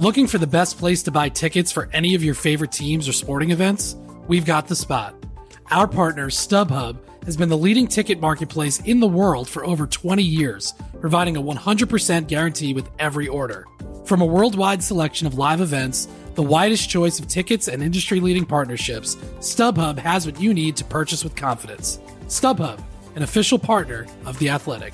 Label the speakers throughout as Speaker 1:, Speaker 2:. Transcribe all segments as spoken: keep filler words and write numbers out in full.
Speaker 1: Looking for the best place to buy tickets for any of your favorite teams or sporting events? We've got the spot. Our partner, StubHub, has been the leading ticket marketplace in the world for over twenty years, providing a one hundred percent guarantee with every order. From a worldwide selection of live events, the widest choice of tickets and industry-leading partnerships, StubHub has what you need to purchase with confidence. StubHub, an official partner of The Athletic.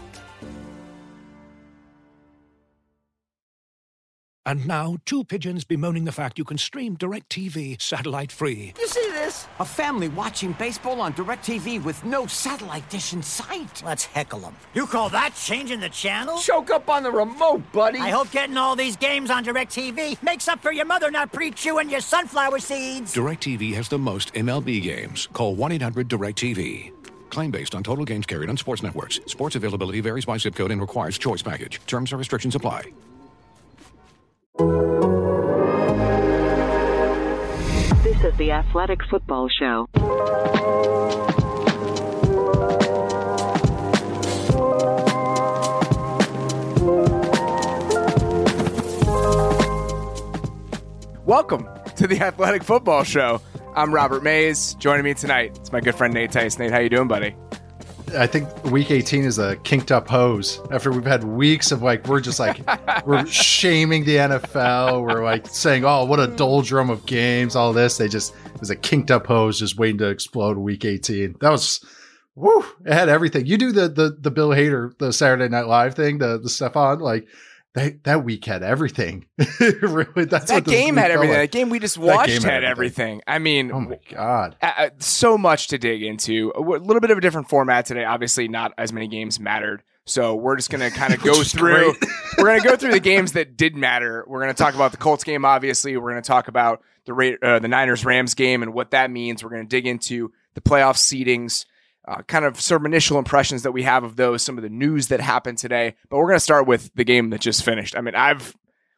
Speaker 2: And now, two pigeons bemoaning the fact you can stream DirecTV satellite-free.
Speaker 3: You see this? A family watching baseball on DirecTV with no satellite dish in sight.
Speaker 4: Let's heckle them.
Speaker 5: You call that changing the channel?
Speaker 3: Choke up on the remote, buddy.
Speaker 5: I hope getting all these games on DirecTV makes up for your mother not pre-chewing your sunflower seeds.
Speaker 2: DirecTV has the most M L B games. Call one eight hundred direct T V. Claim based on total games carried on sports networks. Sports availability varies by zip code and requires choice package. Terms and restrictions apply.
Speaker 6: This is the Athletic Football Show.
Speaker 7: Welcome to the Athletic Football Show. I'm Robert Mays. Joining me tonight, it's my good friend Nate Tice. Nate, how you doing, buddy?
Speaker 8: I think week eighteen is a kinked up hose after we've had weeks of like, we're just like, we're shaming the N F L. We're like saying, oh, what a doldrum of games, all this. They just, it was a kinked up hose just waiting to explode week eighteen. That was, woo, it had everything. You do the, the, the Bill Hader, the Saturday Night Live thing, the, the stuff on, like, That that week had everything. Really, that's
Speaker 7: that
Speaker 8: what
Speaker 7: game had everything.
Speaker 8: Like.
Speaker 7: That game we just watched
Speaker 8: game
Speaker 7: had,
Speaker 8: had
Speaker 7: everything. everything. I mean,
Speaker 8: oh my god,
Speaker 7: uh, so much to dig into. A little bit of a different format today. Obviously, not as many games mattered, so we're just gonna kind of go through. We're gonna go through the games that did matter. We're gonna talk about the Colts game. Obviously, we're gonna talk about the uh, the Niners Rams game and what that means. We're gonna dig into the playoff seedings. Uh, kind of some initial impressions that we have of those, some of the news that happened today. But we're going to start with the game that just finished. I mean, I've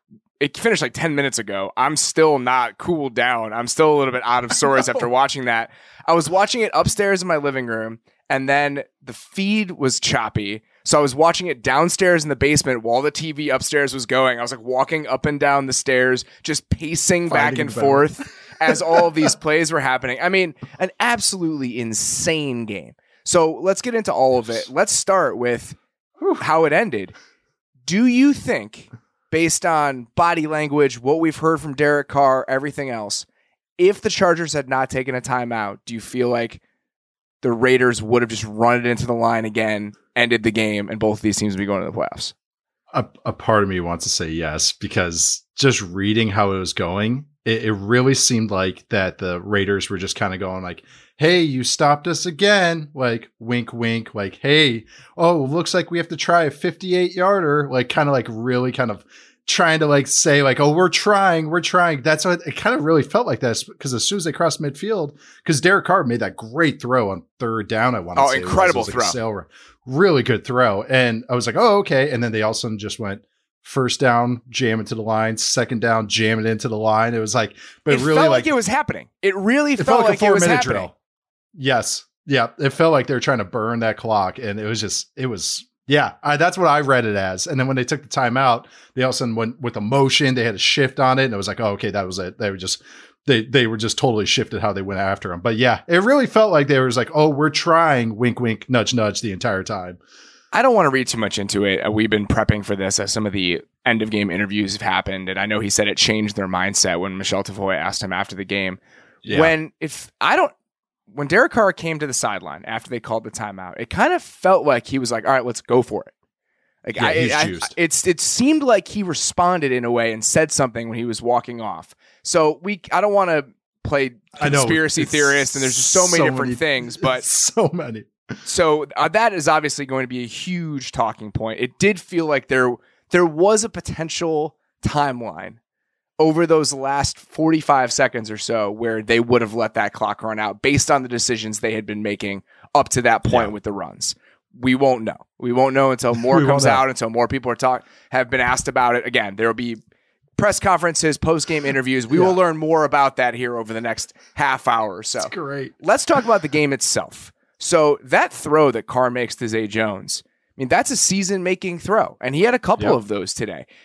Speaker 7: it finished like ten minutes ago. I'm still not cooled down. I'm still a little bit out of sorts after watching that. I was watching it upstairs in my living room, and then the feed was choppy. So I was watching it downstairs in the basement while the T V upstairs was going. I was like walking up and down the stairs, just pacing back and forth as all of these plays were happening. I mean, an absolutely insane game. So let's get into all of it. Let's start with how it ended. Do you think, based on body language, what we've heard from Derek Carr, everything else, if the Chargers had not taken a timeout, do you feel like the Raiders would have just run it into the line again, ended the game, and both of these teams would be going to the playoffs?
Speaker 8: A, a part of me wants to say yes, because just reading how it was going, it, it really seemed like that the Raiders were just kind of going like, hey, you stopped us again. Like, wink, wink. Like, hey, oh, looks like we have to try a fifty-eight yarder. Like, kind of like really kind of trying to like say like, oh, we're trying, we're trying. That's what it kind of really felt like that, because as soon as they crossed midfield, because Derek Carr made that great throw on third down. I want to
Speaker 7: oh,
Speaker 8: say
Speaker 7: incredible
Speaker 8: it was. It was like
Speaker 7: throw.
Speaker 8: a sail, really good throw. And I was like, oh, okay. And then they all of a sudden just went first down, jam into the line, second down, jam it into the line. It was like, but
Speaker 7: it
Speaker 8: really
Speaker 7: felt
Speaker 8: like,
Speaker 7: like it was happening. It really
Speaker 8: it
Speaker 7: felt,
Speaker 8: felt like,
Speaker 7: like
Speaker 8: a four
Speaker 7: it was
Speaker 8: minute
Speaker 7: happening.
Speaker 8: drill. Yes. Yeah. It felt like they were trying to burn that clock. And it was just, it was, yeah, I, that's what I read it as. And then when they took the timeout, they all of a sudden went with a motion. They had a shift on it. And it was like, oh, okay, that was it. They were just, they, they were just totally shifted how they went after him. But yeah, it really felt like they was like, oh, we're trying, wink, wink, nudge, nudge the entire time.
Speaker 7: I don't want to read too much into it. We've been prepping for this as some of the end of game interviews have happened. And I know he said it changed their mindset when Michelle Tavoy asked him after the game. Yeah. When if I don't, when Derek Carr came to the sideline after they called the timeout, it kind of felt like he was like, all right, let's go for it. Like
Speaker 8: yeah,
Speaker 7: I,
Speaker 8: he's
Speaker 7: I,
Speaker 8: juiced.
Speaker 7: it's, it seemed like he responded in a way and said something when he was walking off. So we, I don't want to play conspiracy theorist and there's just so many so different many, things, but
Speaker 8: so many.
Speaker 7: So uh, that is obviously going to be a huge talking point. It did feel like there, there was a potential timeline over those last forty-five seconds or so where they would have let that clock run out based on the decisions they had been making up to that point yeah. with the runs. We won't know. We won't know until more comes out, until more people are talk have been asked about it. Again, there will be press conferences, post-game interviews. We yeah. will learn more about that here over the next half hour or so.
Speaker 8: That's great.
Speaker 7: Let's talk about the game itself. So that throw that Carr makes to Zay Jones, I mean, that's a season-making throw, and he had a couple yep. of those today.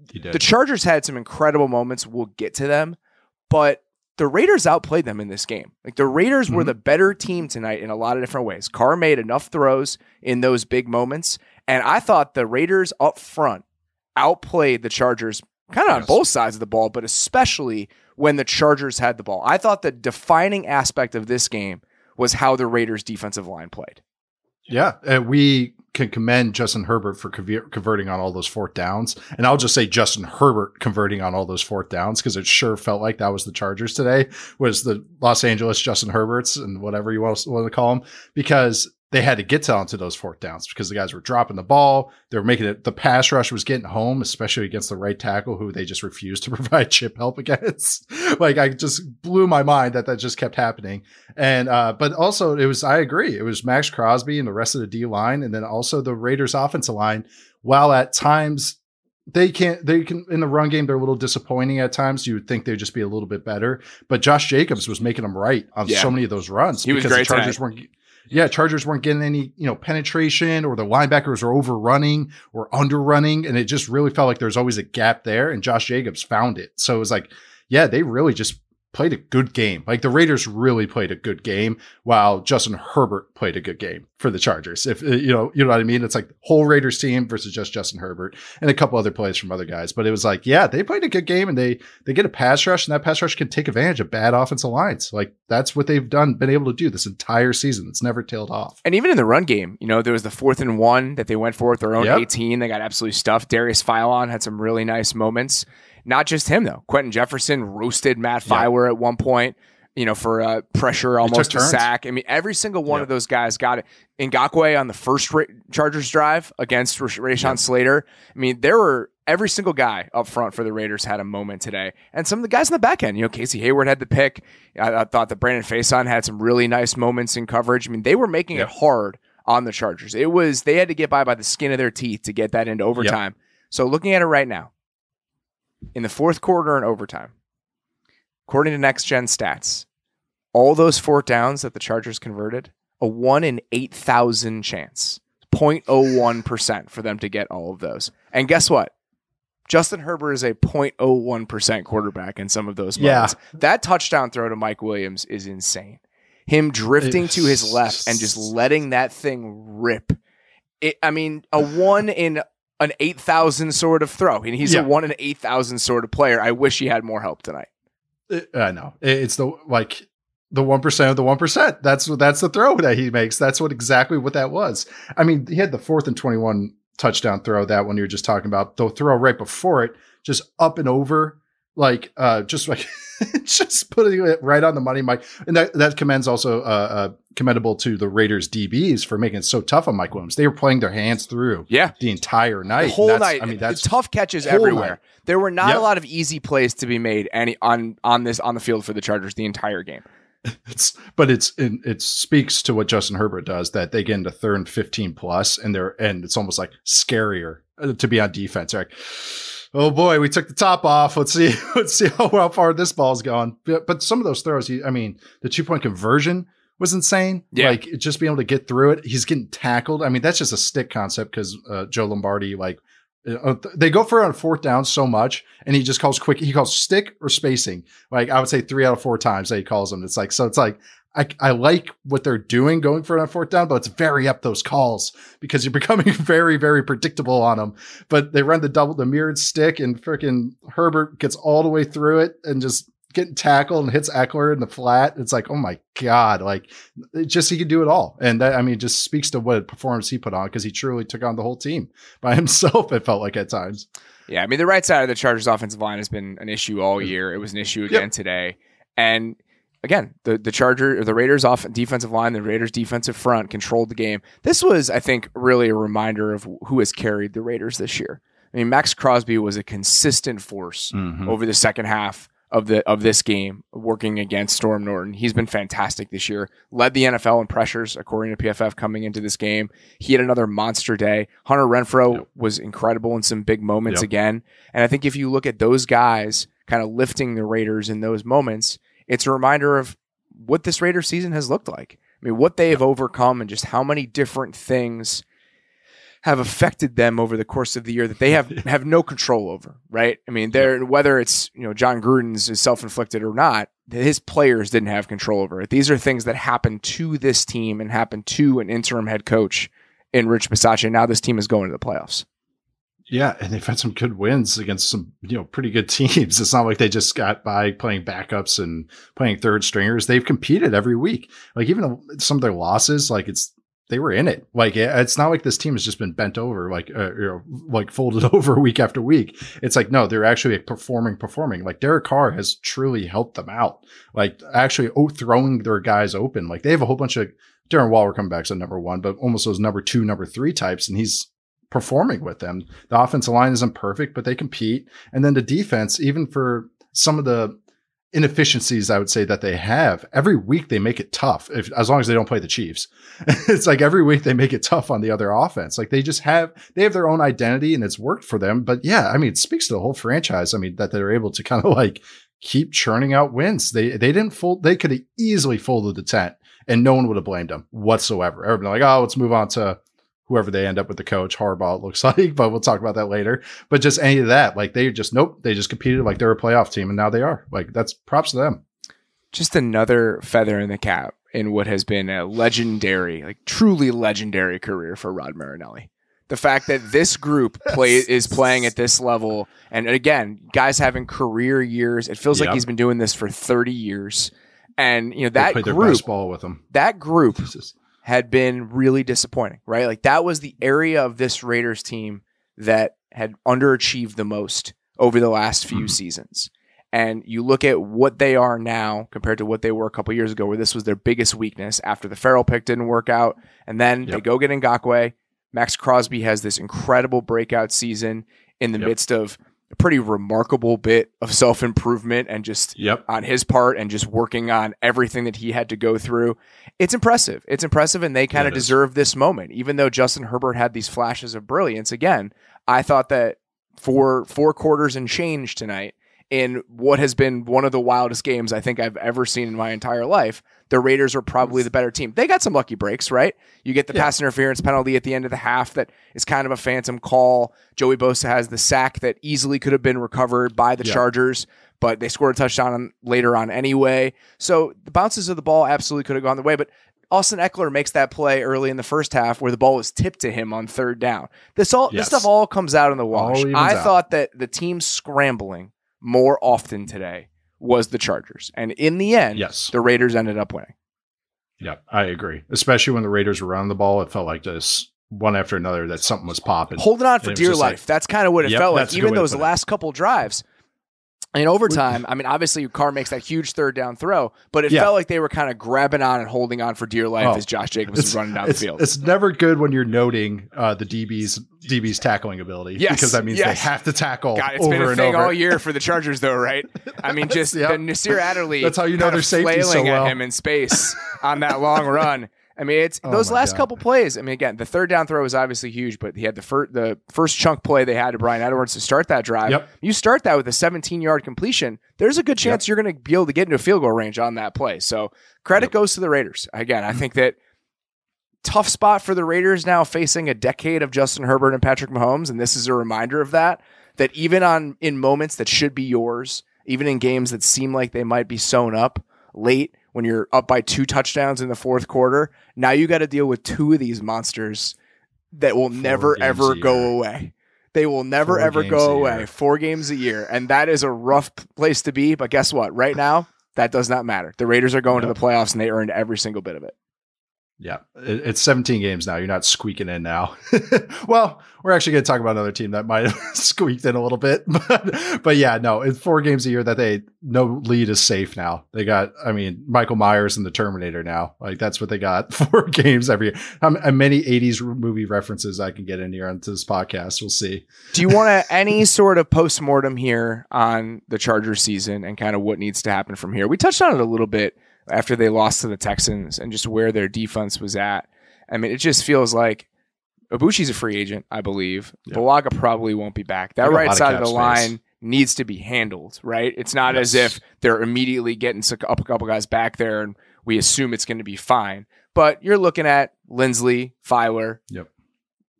Speaker 8: He did.
Speaker 7: The Chargers had some incredible moments. We'll get to them, but the Raiders outplayed them in this game. Like the Raiders mm-hmm. were the better team tonight in a lot of different ways. Carr made enough throws in those big moments, and I thought the Raiders up front outplayed the Chargers kind of yes. on both sides of the ball, but especially when the Chargers had the ball. I thought the defining aspect of this game was how the Raiders defensive line played.
Speaker 8: Yeah, and we can commend Justin Herbert for conver- converting on all those fourth downs. And I'll just say Justin Herbert converting on all those fourth downs because it sure felt like that was the Chargers today, was the Los Angeles Justin Herberts and whatever you want to, want to call them, because they had to get onto those fourth downs because the guys were dropping the ball. They were making it. The pass rush was getting home, especially against the right tackle, who they just refused to provide chip help against. Like, I just blew my mind that that just kept happening. And, uh, but also it was, I agree. It was Max Crosby and the rest of the D line. And then also the Raiders offensive line, while at times they can't, they can, in the run game, they're a little disappointing at times. You would think they'd just be a little bit better, but Josh Jacobs was making them right on yeah. so many of those runs.
Speaker 7: He was great.
Speaker 8: The Chargers
Speaker 7: tonight.
Speaker 8: weren't, Yeah, Chargers weren't getting any, you know, penetration, or the linebackers were overrunning or underrunning, and it just really felt like there was always a gap there, and Josh Jacobs found it. So it was like, yeah, they really just played a good game. Like the Raiders really played a good game, while Justin Herbert played a good game for the Chargers. If you know, you know what I mean? It's like whole Raiders team versus just Justin Herbert and a couple other plays from other guys. But it was like, yeah, they played a good game, and they they get a pass rush, and that pass rush can take advantage of bad offensive lines. Like that's what they've done, been able to do this entire season. It's never tailed off.
Speaker 7: And even in the run game, you know, there was the fourth and one that they went for at their own yep. eighteen. They got absolutely stuffed. Darius Philon had some really nice moments. Not just him, though. Quentin Jefferson roasted Matt Filer yeah. at one point, you know, for uh, pressure, almost a sack. I mean, every single one yeah. of those guys got it. Ngakoue on the first Ra- Chargers drive against R- Rashawn yeah. Slater. I mean, there were every single guy up front for the Raiders had a moment today. And some of the guys in the back end, you know, Casey Hayward had the pick. I, I thought that Brandon Faison had some really nice moments in coverage. I mean, they were making yeah. it hard on the Chargers. It was, they had to get by by the skin of their teeth to get that into overtime. Yep. So looking at it right now, in the fourth quarter and overtime, according to Next Gen Stats, all those fourth downs that the Chargers converted, a one in eight thousand chance, zero point zero one percent for them to get all of those. And guess what? Justin Herbert is a zero point zero one percent quarterback in some of those moments. Yeah. That touchdown throw to Mike Williams is insane. Him drifting to his left and just letting that thing rip. It, I mean, a one in an eight thousand sort of throw. And he's yeah. a one in eight thousand sort of player. I wish he had more help tonight.
Speaker 8: I know. It's the, like, the one percent of the one percent. That's what, that's the throw that he makes. That's what exactly what that was. I mean, he had the fourth and twenty-one touchdown throw, that one you were just talking about. The throw right before it, just up and over, like, uh, just like, just putting it right on the money, Mike. And that, that commends also, uh, uh, commendable to the Raiders D Bs for making it so tough on Mike Williams. They were playing their hands through
Speaker 7: yeah.
Speaker 8: the entire night.
Speaker 7: The whole night. I mean, that's tough catches everywhere. Night. There were not yep. a lot of easy plays to be made any on, on this, on the field for the Chargers the entire game.
Speaker 8: It's, but it's, it, it speaks to what Justin Herbert does, that they get into third and fifteen plus, and they're, and it's almost like scarier to be on defense. They're like, oh boy, we took the top off. Let's see, let's see how, how far this ball's gone. But, but some of those throws, I mean, the two point conversion was insane.
Speaker 7: Yeah.
Speaker 8: Like just being able to get through it. He's getting tackled. I mean, that's just a stick concept because uh, Joe Lombardi, like, Uh, they go for it on fourth down so much, and he just calls quick. He calls stick or spacing. Like I would say three out of four times that he calls them. It's like, so it's like, I, I like what they're doing going for it on fourth down, but it's very up those calls because you're becoming very, very predictable on them. But they run the double, the mirrored stick, and freaking Herbert gets all the way through it and just getting tackled and hits Eckler in the flat. It's like, oh my God, like it just, he could do it all. And that, I mean, just speaks to what performance he put on, because he truly took on the whole team by himself. It felt like at times.
Speaker 7: Yeah. I mean, the right side of the Chargers offensive line has been an issue all year. It was an issue again yep. today. And again, the, the Charger or the Raiders off defensive line, the Raiders defensive front controlled the game. This was, I think, really a reminder of who has carried the Raiders this year. I mean, Max Crosby was a consistent force mm-hmm. over the second half of the of this game, working against Storm Norton. He's been fantastic this year. Led the N F L in pressures, according to P F F, coming into this game. He had another monster day. Hunter Renfrow yep. was incredible in some big moments yep. again. And I think if you look at those guys kind of lifting the Raiders in those moments, it's a reminder of what this Raiders season has looked like. I mean, what they have overcome and just how many different things have affected them over the course of the year that they have have no control over, right? I mean, they're whether it's, you know, John Gruden's is self-inflicted or not, his players didn't have control over it. These are things that happened to this team and happened to an interim head coach in Rich Bisaccia. Now this team is going to the playoffs.
Speaker 8: Yeah, and they've had some good wins against some, you know, pretty good teams. It's not like they just got by playing backups and playing third stringers. They've competed every week. Like even some of their losses, like it's they were in it. Like it's not like this team has just been bent over, like uh, you know, like folded over week after week. It's like no, they're actually performing, performing. Like Derek Carr has truly helped them out. Like actually oh, throwing their guys open. Like they have a whole bunch of Darren Waller coming back to number one, but almost those number two, number three types, and he's performing with them. The offensive line isn't perfect, but they compete. And then the defense, even for some of the inefficiencies, I would say that they have, every week they make it tough. If as long as they don't play the Chiefs, it's like every week they make it tough on the other offense. Like they just have, they have their own identity and it's worked for them. But yeah, I mean, it speaks to the whole franchise. I mean, that they're able to kind of like keep churning out wins. They, they didn't fold. They could have easily folded the tent and no one would have blamed them whatsoever. Everybody like, oh, let's move on to whoever they end up with the coach, Harbaugh, it looks like, but we'll talk about that later. But just any of that, like they just, nope, they just competed like they're a playoff team and now they are. Like that's props to them.
Speaker 7: Just another feather in the cap in what has been a legendary, like truly legendary career for Rod Marinelli. The fact that this group play is playing at this level, and again, guys having career years. It feels
Speaker 8: yep.
Speaker 7: like he's been doing this for thirty years, and you know that
Speaker 8: they played
Speaker 7: group,
Speaker 8: their best ball with him.
Speaker 7: That group
Speaker 8: Jesus.
Speaker 7: had been really disappointing, right? Like that was the area of this Raiders team that had underachieved the most over the last few mm-hmm. seasons. And you look at what they are now compared to what they were a couple years ago, where this was their biggest weakness after the Farrell pick didn't work out. And then yep. they go get Ngakoue. Max Crosby has this incredible breakout season in the yep. midst of a pretty remarkable bit of self-improvement and just
Speaker 8: yep.
Speaker 7: on his part and just working on everything that he had to go through. It's impressive. It's impressive. And they kind of deserve is. this moment, even though Justin Herbert had these flashes of brilliance. Again, I thought that for four quarters and change tonight, in what has been one of the wildest games I think I've ever seen in my entire life, the Raiders are probably the better team. They got some lucky breaks, right? You get the yeah. pass interference penalty at the end of the half that is kind of a phantom call. Joey Bosa has the sack that easily could have been recovered by the yeah. Chargers, but they scored a touchdown on, later on anyway. So the bounces of the ball absolutely could have gone the way, but Austin Eckler makes that play early in the first half where the ball was tipped to him on third down. This all yes. this stuff all comes out in the wash. I out. thought that the team scrambling more often today was the Chargers. And in the end,
Speaker 8: yes.
Speaker 7: the Raiders ended up winning.
Speaker 8: Yeah, I agree. Especially when the Raiders were running the ball, it felt like this one after another that something was popping.
Speaker 7: Holding on for dear life. Like, that's kind of what it
Speaker 8: yep,
Speaker 7: felt like. Even those last couple drives. In overtime, I mean, obviously Carr makes that huge third down throw, but it yeah. felt like they were kind of grabbing on and holding on for dear life oh, as Josh Jacobs was running down the field.
Speaker 8: It's never good when you're noting uh, the D B's D B's tackling ability
Speaker 7: yes,
Speaker 8: because that means
Speaker 7: yes.
Speaker 8: they have to tackle
Speaker 7: God, it's
Speaker 8: over
Speaker 7: been a
Speaker 8: and
Speaker 7: thing
Speaker 8: over.
Speaker 7: all year for the Chargers, though, right? I mean, just yep. the Nasir Adderley
Speaker 8: That's how you know they're
Speaker 7: flailing
Speaker 8: so well.
Speaker 7: at him in space on that long run. I mean, it's
Speaker 8: oh
Speaker 7: those last
Speaker 8: God.
Speaker 7: couple plays. I mean, again, the third down throw was obviously huge, but he had the first the first chunk play they had to Brian Edwards to start that drive.
Speaker 8: Yep.
Speaker 7: You start that with a seventeen-yard completion. There's a good chance yep. you're going to be able to get into field goal range on that play. So credit yep. goes to the Raiders. Again, I think that tough spot for the Raiders now facing a decade of Justin Herbert and Patrick Mahomes, and this is a reminder of that, that even on in moments that should be yours, even in games that seem like they might be sewn up late, when you're up by two touchdowns in the fourth quarter, now you got to deal with two of these monsters that will Four never, ever go away. They will never, Four ever go away. Year. Four games a year. And that is a rough place to be. But guess what? Right now, that does not matter. The Raiders are going yep. to the playoffs, and they earned every single bit of it.
Speaker 8: Yeah, it's seventeen games now. You're not squeaking in now. Well, we're actually going to talk about another team that might have squeaked in a little bit. But, but yeah, no, it's four games a year that they no lead is safe now. They got, I mean, Michael Myers and the Terminator now. Like that's what they got. Four games every year. How, how many eighties movie references I can get in here onto this podcast. We'll see.
Speaker 7: Do you want to, any sort of postmortem here on the Chargers season and kind of what needs to happen from here? We touched on it a little bit after they lost to the Texans and just where their defense was at. I mean, it just feels like Ibuchi's a free agent, I believe. Yeah. Bulaga probably won't be back. That right side of, of the space. line needs to be handled, right? It's not yes. as if they're immediately getting up a couple guys back there and we assume it's going to be fine. But you're looking at Lindsley, Filer,
Speaker 8: yep.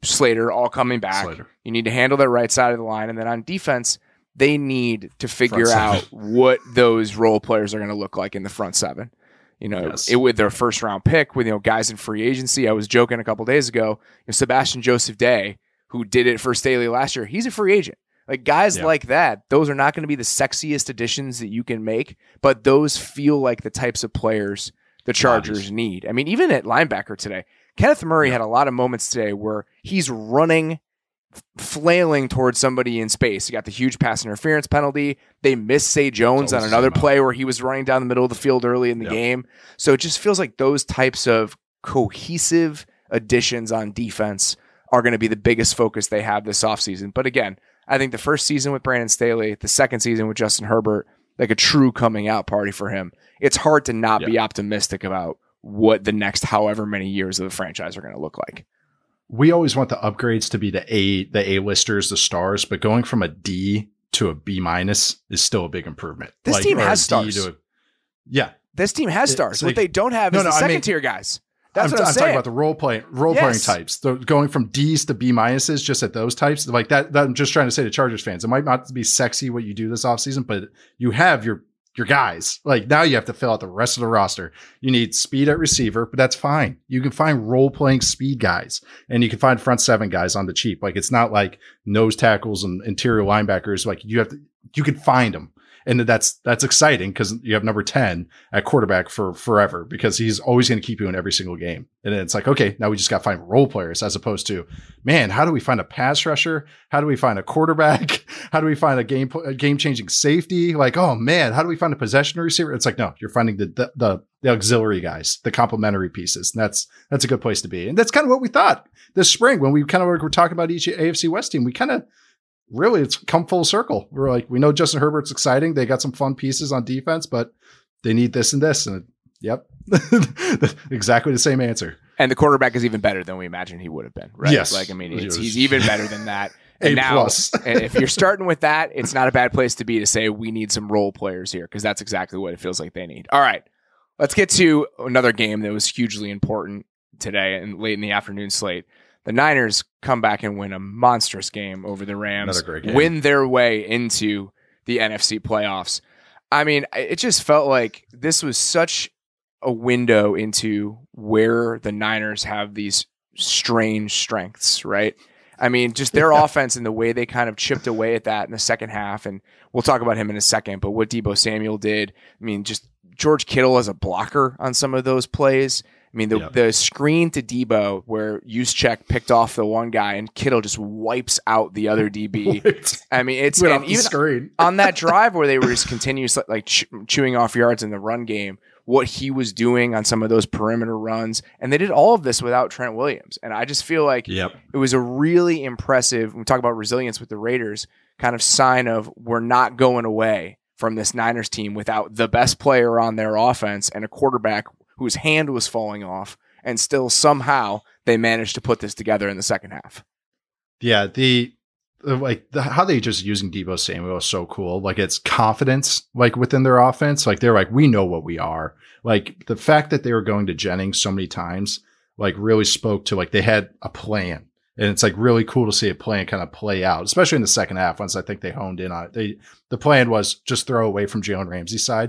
Speaker 7: Slater all coming back.
Speaker 8: Slater.
Speaker 7: You need to handle that right side of the line. And then on defense, they need to figure
Speaker 8: Front
Speaker 7: out
Speaker 8: seven.
Speaker 7: what those role players are going to look like in the front seven. You know,
Speaker 8: Yes.
Speaker 7: it, with their first round pick, with, you know, guys in free agency. I was joking a couple days ago, you know, Sebastian Joseph Day, who did it for Staley last year, he's a free agent. Like guys
Speaker 8: Yeah.
Speaker 7: like that, those are not going to be the sexiest additions that you can make, but those feel like the types of players the Chargers
Speaker 8: Bodies.
Speaker 7: need. I mean, even at linebacker today, Kenneth Murray
Speaker 8: Yeah.
Speaker 7: had a lot of moments today where he's running, f- flailing towards somebody in space. He got the huge pass interference penalty. They missed Say Jones on
Speaker 8: always
Speaker 7: another
Speaker 8: the same
Speaker 7: play where he was running down the middle of the field early in the
Speaker 8: Yep.
Speaker 7: game. So it just feels like those types of cohesive additions on defense are going to be the biggest focus they have this offseason. But again, I think the first season with Brandon Staley, the second season with Justin Herbert, like a true coming out party for him. It's hard to not
Speaker 8: Yeah.
Speaker 7: be optimistic about what the next however many years of the franchise are going to look like.
Speaker 8: We always want the upgrades to be the A, the A-listers, the stars, but going from a D to a B minus is still a big improvement.
Speaker 7: This team
Speaker 8: or a
Speaker 7: has
Speaker 8: D
Speaker 7: stars.
Speaker 8: to a- yeah.
Speaker 7: This team has
Speaker 8: It-
Speaker 7: stars.
Speaker 8: it's
Speaker 7: What
Speaker 8: like-
Speaker 7: they don't have
Speaker 8: No,
Speaker 7: is
Speaker 8: no,
Speaker 7: the
Speaker 8: I
Speaker 7: second
Speaker 8: mean-
Speaker 7: tier guys. That's
Speaker 8: I'm,
Speaker 7: what I'm,
Speaker 8: I'm
Speaker 7: saying.
Speaker 8: talking about the role playing role
Speaker 7: Yes.
Speaker 8: playing types. So going from D's to B minuses, just at those types, like that, that. I'm just trying to say to Chargers fans, it might not be sexy what you do this offseason, but you have your your guys. Like now you have to fill out the rest of the roster. You need speed at receiver, but that's fine. You can find role playing speed guys, and you can find front seven guys on the cheap. Like it's not like nose tackles and interior linebackers. Like you have to, you can find them. And that's that's exciting because you have number ten at quarterback for forever because he's always going to keep you in every single game. And then it's like, okay, now we just got to find role players as opposed to, man, how do we find a pass rusher? How do we find a quarterback? How do we find a game a game changing safety? Like, oh man, how do we find a possession receiver? It's like, no, you're finding the the the, the auxiliary guys, the complementary pieces. And that's that's a good place to be. And that's kind of what we thought this spring when we kind of were talking about each A F C West team. We kind of really, it's come full circle. We're like, we know Justin Herbert's exciting. They got some fun pieces on defense, but they need this and this. And yep, exactly the same answer.
Speaker 7: And the quarterback is even better than we imagined he would have been, right?
Speaker 8: Yes.
Speaker 7: Like, I mean, it's,
Speaker 8: Yes.
Speaker 7: he's even better than that. And
Speaker 8: A
Speaker 7: now,
Speaker 8: plus.
Speaker 7: and if you're starting with that, it's not a bad place to be to say we need some role players here because that's exactly what it feels like they need. All right, let's get to another game that was hugely important today and late in the afternoon slate. The Niners come back and win a monstrous game over the Rams,
Speaker 8: Another great game.
Speaker 7: win their way into the N F C playoffs. I mean, it just felt like this was such a window into where the Niners have these strange strengths, right? I mean, just their offense and the way they kind of chipped away at that in the second half. And we'll talk about him in a second, but what Deebo Samuel did, I mean, just George Kittle as a blocker on some of those plays. I mean, the,
Speaker 8: Yep.
Speaker 7: the screen to Deebo where Juszczyk picked off the one guy and Kittle just wipes out the other D B. I mean, it's
Speaker 8: Went
Speaker 7: and
Speaker 8: off the
Speaker 7: even
Speaker 8: screen.
Speaker 7: on that drive where they were just continuously like ch- chewing off yards in the run game, what he was doing on some of those perimeter runs. And they did all of this without Trent Williams. And I just feel like
Speaker 8: Yep.
Speaker 7: it was a really impressive, we talk about resilience with the Raiders, kind of sign of we're not going away from this Niners team without the best player on their offense and a quarterback whose hand was falling off, and still somehow they managed to put this together in the second half.
Speaker 8: Yeah, the the, like the, how they just using Deebo Samuel is so cool. Like it's confidence, like within their offense. Like they're like, we know what we are. Like the fact that they were going to Jennings so many times, like really spoke to like they had a plan. And it's like really cool to see a plan kind of play out, especially in the second half. Once I think they honed in on it, they the plan was just throw away from Jalen Ramsey's side.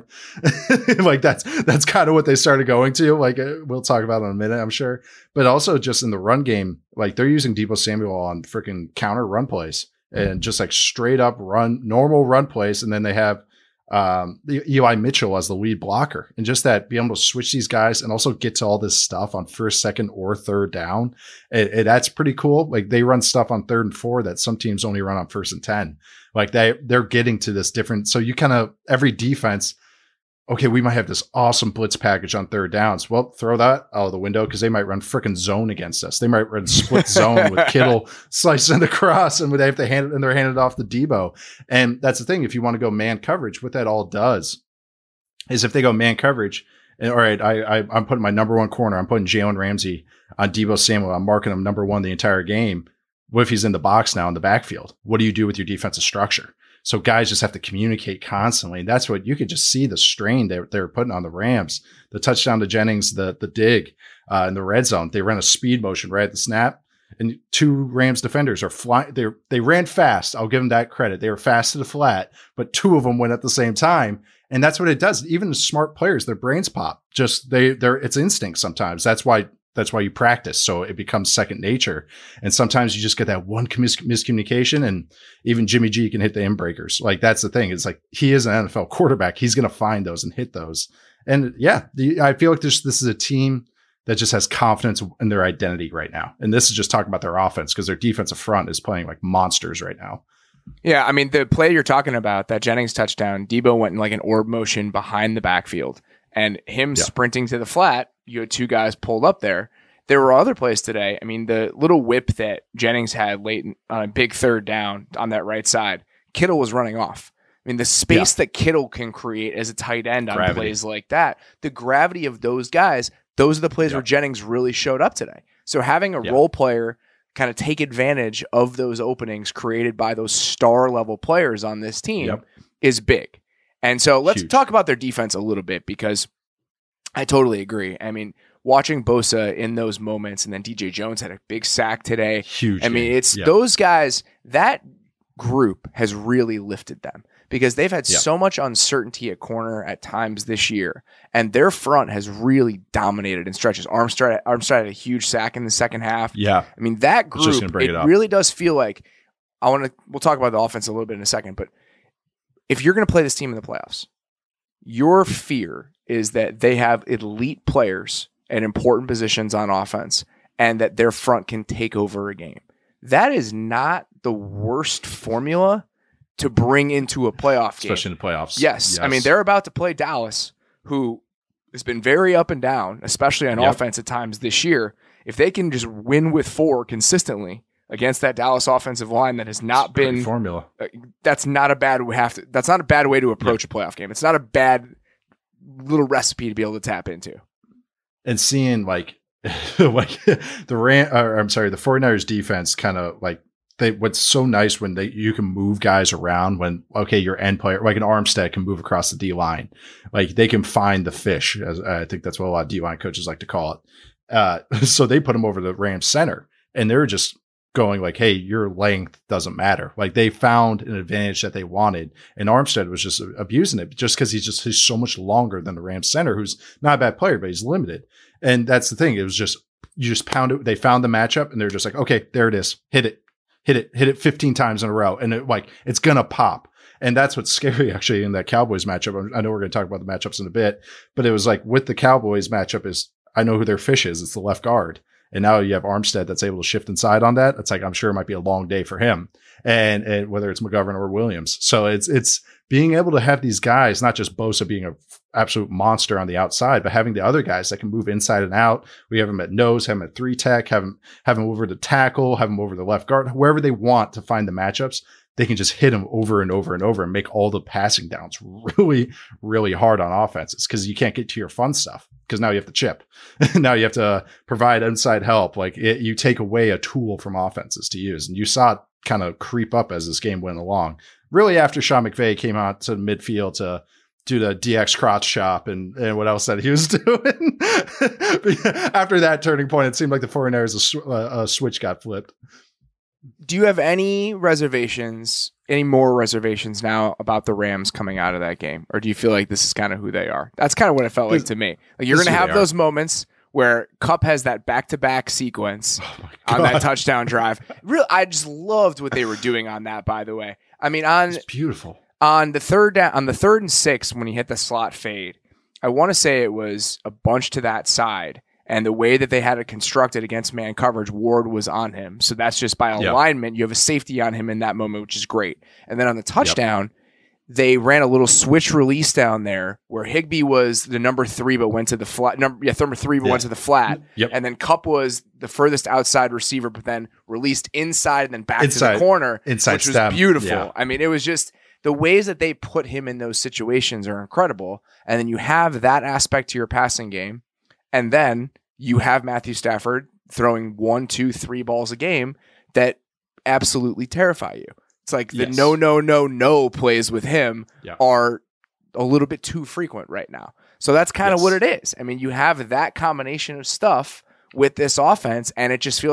Speaker 8: Like that's that's kind of what they started going to. Like uh, we'll talk about it in a minute, I'm sure. But also just in the run game, like they're using Deebo Samuel on freaking counter run plays and just like straight up run normal run plays, and then they have um Eli Mitchell as the lead blocker, and just that being able to switch these guys and also get to all this stuff on first, second, or third down. It, it, that's pretty cool. Like they run stuff on third and four that some teams only run on first and ten. Like they they're getting to this different. So you kind of every defense. Okay, we might have this awesome blitz package on third downs. Well, throw that out of the window because they might run freaking zone against us. They might run split zone with Kittle slicing across, and they have to hand it, and they're handed off to Deebo. And that's the thing. If you want to go man coverage, what that all does is if they go man coverage, and all right, I, I I'm putting my number one corner. I'm putting Jalen Ramsey on Deebo Samuel. I'm marking him number one the entire game. What if he's in the box now in the backfield? What do you do with your defensive structure? So guys just have to communicate constantly. And that's what you could just see the strain they, they were putting on the Rams. The touchdown to Jennings, the the dig uh, in the red zone. They ran a speed motion right at the snap. and two Rams defenders are flying. They they ran fast. I'll give them that credit. They were fast to the flat, but two of them went at the same time. And that's what it does. Even the smart players, their brains pop. Just they they're it's instinct sometimes. That's why that's why you practice. So it becomes second nature. And sometimes you just get that one mis- miscommunication, and even Jimmy G can hit the inbreakers. Like that's the thing. It's like he is an N F L quarterback. He's going to find those and hit those. And yeah, the, I feel like this this is a team that just has confidence in their identity right now. And this is just talking about their offense, because their defensive front is playing like monsters right now.
Speaker 7: Yeah, I mean, the play you're talking about, that Jennings touchdown, Debo went in like an orb motion behind the backfield, and him yeah. sprinting to the flat, you had two guys pulled up there. There were other plays today. I mean, the little whip that Jennings had late on a big third down on that right side, Kittle was running off. I mean, the space yeah. that Kittle can create as a tight end on gravity. plays like that, the gravity of those guys, those are the plays
Speaker 8: yeah.
Speaker 7: where Jennings really showed up today. So having a yeah. role player kind of take advantage of those openings created by those star level players on this team yep. is big. And so let's Huge. talk about their defense a little bit, because I totally agree. I mean, watching Bosa in those moments, and then D J Jones had a big sack today.
Speaker 8: Huge.
Speaker 7: I mean,
Speaker 8: game.
Speaker 7: it's
Speaker 8: yep.
Speaker 7: those guys, that group has really lifted them, because they've had yep. so much uncertainty at corner at times this year, and their front has really dominated in stretches. Armstead, Armstead had a huge sack in the second half.
Speaker 8: Yeah.
Speaker 7: I mean, that group, it, it really does feel like, I want to, we'll talk about the offense a little bit in a second, but if you're going to play this team in the playoffs, your fear is that they have elite players at important positions on offense, and that their front can take over a game. That is not the worst formula to bring into a playoff game.
Speaker 8: Especially in the playoffs.
Speaker 7: Yes. yes. I mean, they're about to play Dallas, who has been very up and down, especially on yep. offense at times this year. If they can just win with four consistently against that Dallas offensive line that has not it's been
Speaker 8: formula,
Speaker 7: uh, that's not a bad way have to, that's not a bad way to approach yep. a playoff game. It's not a bad little recipe to be able to tap into.
Speaker 8: And seeing like, like the Ram, or I'm sorry, the 49ers defense kind of like, they, what's so nice when they, you can move guys around when, okay, your end player, like an Armstead can move across the D line. Like they can find the fish. As I think that's what a lot of D line coaches like to call it. Uh, so they put him over the Rams center, and they're just going like, hey, your length doesn't matter. Like they found an advantage that they wanted, and Armstead was just abusing it just because he's just, he's so much longer than the Rams center, who's not a bad player, but he's limited. And that's the thing. It was just, you just pound it. They found the matchup, and they're just like, okay, there it is. Hit it. Hit it, hit it fifteen times in a row. And it, like, it's going to pop. And that's what's scary actually in that Cowboys matchup. I know we're going to talk about the matchups in a bit, but it was like with the Cowboys matchup is, I know who their fish is. It's the left guard. And now you have Armstead that's able to shift inside on that. It's like, I'm sure it might be a long day for him, and, and whether it's McGovern or Williams. So it's, it's being able to have these guys, not just Bosa being an absolute monster on the outside, but having the other guys that can move inside and out. We have them at nose, have them at three tech, have them, have them over the tackle, have them over the left guard, wherever they want to find the matchups. They can just hit them over and over and over and make all the passing downs really, really hard on offenses, because you can't get to your fun stuff, because now you have to chip. Now you have to provide inside help. Like it, you take away a tool from offenses to use. And you saw it kind of creep up as this game went along. Really after Sean McVay came out to midfield to do the D X crotch chop and, and what else that he was doing. After that turning point, it seemed like the 49ers, a, sw- a switch got flipped.
Speaker 7: Do you have any reservations, any more reservations now about the Rams coming out of that game? Or do you feel like this is kind of who they are? That's kind of what it felt like to me. Like you're going to have those moments where Kupp has that back-to-back sequence oh on that touchdown drive. Really, I just loved what they were doing on that, by the way. I mean, on
Speaker 8: it's beautiful.
Speaker 7: On the third down, on the third and six, when he hit the slot fade, I want to say it was a bunch to that side. And the way that they had it constructed against man coverage, Ward was on him. So that's just by alignment. Yep. You have a safety on him in that moment, which is great. And then on the touchdown, yep. they ran a little switch release down there where Higbee was the number three, but went to the flat. Number, yeah, number three, but yeah. went to the flat.
Speaker 8: Yep.
Speaker 7: And then Kupp was the furthest outside receiver, but then released inside and then back
Speaker 8: inside,
Speaker 7: to the corner,
Speaker 8: inside
Speaker 7: which was
Speaker 8: stab.
Speaker 7: beautiful.
Speaker 8: Yeah.
Speaker 7: I mean, it was just the ways that they put him in those situations are incredible. And then you have that aspect to your passing game. And then you have Matthew Stafford throwing one, two, three balls a game that absolutely terrify you. It's like the yes. no, no, no, no plays with him yeah. are a little bit too frequent right now. So that's kind of yes. what it is. I mean, you have that combination of stuff with this offense, and it just feels like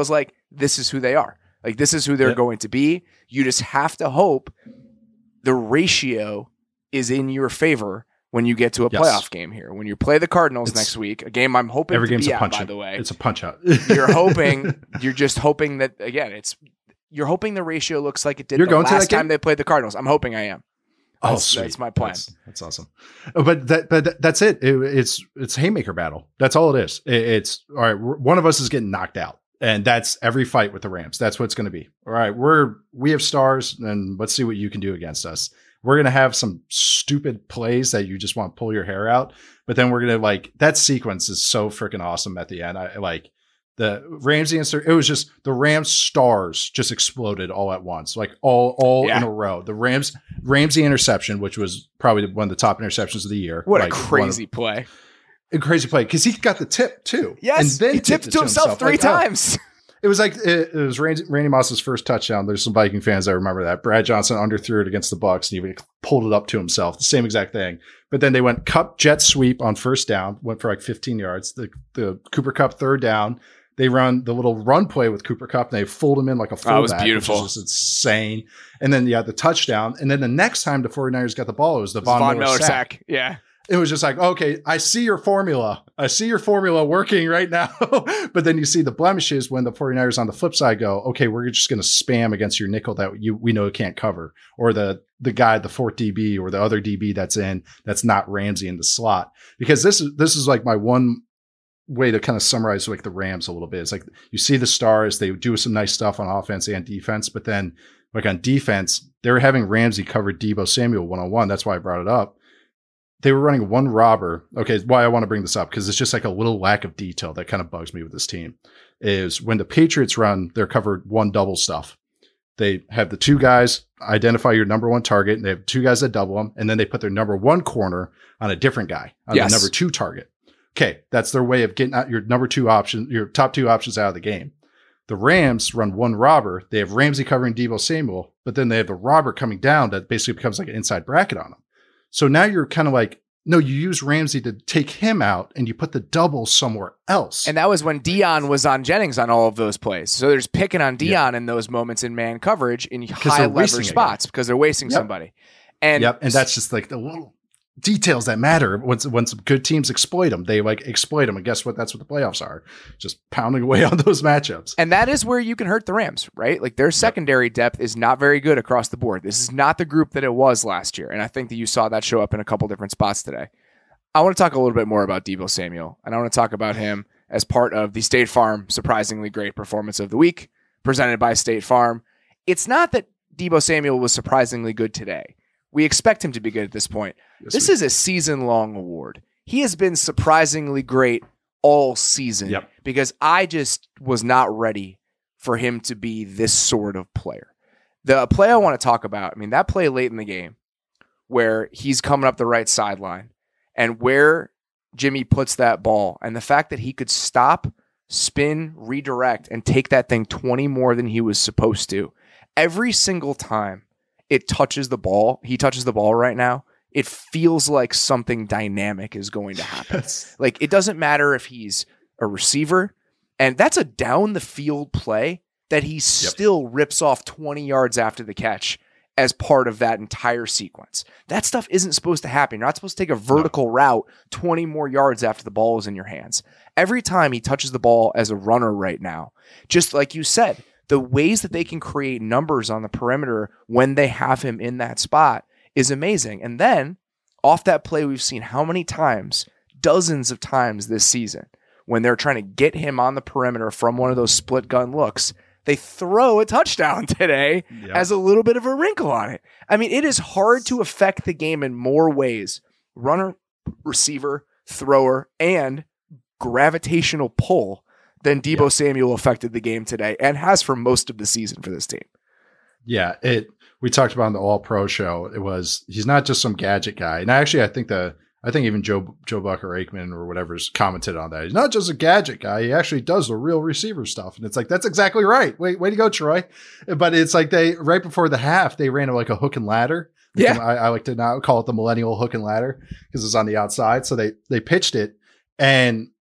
Speaker 7: this is who they are. Like, this is who they're
Speaker 8: yeah.
Speaker 7: going to be. You just have to hope the ratio is in your favor when you get to a
Speaker 8: yes.
Speaker 7: playoff game here. When you play the Cardinals
Speaker 8: it's,
Speaker 7: next week, a game I'm hoping
Speaker 8: every
Speaker 7: to
Speaker 8: game's
Speaker 7: be
Speaker 8: a
Speaker 7: at,
Speaker 8: punch
Speaker 7: by
Speaker 8: out.
Speaker 7: the way.
Speaker 8: It's a punch out.
Speaker 7: You're hoping, you're just hoping that, again, it's you're hoping the ratio looks like it did
Speaker 8: You're
Speaker 7: the
Speaker 8: going to
Speaker 7: last
Speaker 8: that game?
Speaker 7: time they played the Cardinals. I'm hoping I am.
Speaker 8: Oh,
Speaker 7: That's,
Speaker 8: sweet.
Speaker 7: that's my plan.
Speaker 8: That's, that's awesome. But that, but that's it. it. It's it's haymaker battle. That's all it is. It, it's all right. One of us is getting knocked out, and that's every fight with the Rams. That's what it's going to be. All right, we're we have stars, and let's see what you can do against us. We're going to have some stupid plays that you just want to pull your hair out, but then we're going to like that sequence is so freaking awesome at the end. I like. The Ramsey insert, it was just the Rams stars just exploded all at once, like all all
Speaker 7: yeah.
Speaker 8: in a row. The Rams Ramsey interception, which was probably one of the top interceptions of the year.
Speaker 7: What
Speaker 8: like
Speaker 7: a crazy
Speaker 8: of,
Speaker 7: play!
Speaker 8: A crazy play because he got the tip too.
Speaker 7: Yes,
Speaker 8: and then
Speaker 7: he tipped it to himself, himself three
Speaker 8: like,
Speaker 7: times.
Speaker 8: Oh, it was like it, it was Randy, Randy Moss's first touchdown. There's some Viking fans that remember that. Brad Johnson underthrew it against the Bucs, and he pulled it up to himself. The same exact thing. But then they went Cup jet sweep on first down, went for like fifteen yards. The the Cooper Kupp third down. They run the little run play with Cooper Kupp, and they fold him in like a fullback.
Speaker 7: Oh, it was beautiful.
Speaker 8: Which is just insane. And then, yeah, the touchdown. And then the next time the 49ers got the ball, it was the
Speaker 7: it was
Speaker 8: Von,
Speaker 7: Von
Speaker 8: Miller,
Speaker 7: Miller sack.
Speaker 8: sack.
Speaker 7: Yeah.
Speaker 8: It was just like, okay, I see your formula. I see your formula working right now. But then you see the blemishes when the 49ers on the flip side go, okay, we're just going to spam against your nickel that you we know can't cover. Or the the guy, the fourth D B or the other D B that's in, that's not Ramsey in the slot. Because this is this is like my one way to kind of summarize like the Rams a little bit. It's like you see the stars, they do some nice stuff on offense and defense, but then like on defense, they were having Ramsey cover Deebo Samuel one-on-one. That's why I brought it up. They were running one robber. Okay, why I want to bring this up, because it's just like a little lack of detail that kind of bugs me with this team, is when the Patriots run, they're covered one double stuff. They have the two guys identify your number one target, and they have two guys that double them, and then they put their number one corner on a different guy, on
Speaker 7: yes.
Speaker 8: the number two target. Okay, that's their way of getting out your number two option, your top two options out of the game. The Rams run one robber. They have Ramsey covering Deebo Samuel, but then they have the robber coming down that basically becomes like an inside bracket on them. So now you're kind of like, no, you use Ramsey to take him out and you put the double somewhere else.
Speaker 7: And that was when Dion was on Jennings on all of those plays. So there's picking on Dion yeah. in those moments in man coverage in high leverage spots because they're wasting
Speaker 8: yep.
Speaker 7: somebody. And
Speaker 8: yep, and that's just like the little details that matter. Once once good teams exploit them, they like exploit them. And guess what? That's what the playoffs are. Just pounding away on those matchups.
Speaker 7: And that is where you can hurt the Rams, right? Like their secondary yep. depth is not very good across the board. This is not the group that it was last year. And I think that you saw that show up in a couple different spots today. I want to talk a little bit more about Deebo Samuel. And I want to talk about him as part of the State Farm surprisingly great performance of the week presented by State Farm. It's not that Deebo Samuel was surprisingly good today. We expect him to be good at this point. Yes, this is a season-long award. He has been surprisingly great all season
Speaker 8: yep.
Speaker 7: because I just was not ready for him to be this sort of player. The play I want to talk about, I mean, that play late in the game where he's coming up the right sideline and where Jimmy puts that ball and the fact that he could stop, spin, redirect, and take that thing twenty more than he was supposed to. Every single time it touches the ball, he touches the ball right now, it feels like something dynamic is going to happen. Yes. Like, it doesn't matter if he's a receiver, and that's a down the field play that he yep. still rips off twenty yards after the catch as part of that entire sequence. That stuff isn't supposed to happen. You're not supposed to take a vertical no. route twenty more yards after the ball is in your hands. Every time he touches the ball as a runner right now, just like you said, the ways that they can create numbers on the perimeter when they have him in that spot is amazing. And then off that play, we've seen how many times, dozens of times this season, when they're trying to get him on the perimeter from one of those split gun looks, they throw a touchdown today yep. as a little bit of a wrinkle on it. I mean, it is hard to affect the game in more ways. Runner, receiver, thrower, and gravitational pull than Deebo yep. Samuel affected the game today and has for most of the season for this team.
Speaker 8: Yeah, it. We talked about on the All Pro show. It was he's not just some gadget guy. And actually, I think the I think even Joe Joe Buck or Aikman or whatever's commented on that. He's not just a gadget guy. He actually does the real receiver stuff. And it's like that's exactly right. Wait, way to go, Troy. But it's like they right before the half they ran like a hook and ladder.
Speaker 7: Yeah,
Speaker 8: I, I like to now call it the millennial hook and ladder because it's on the outside. So they they pitched it and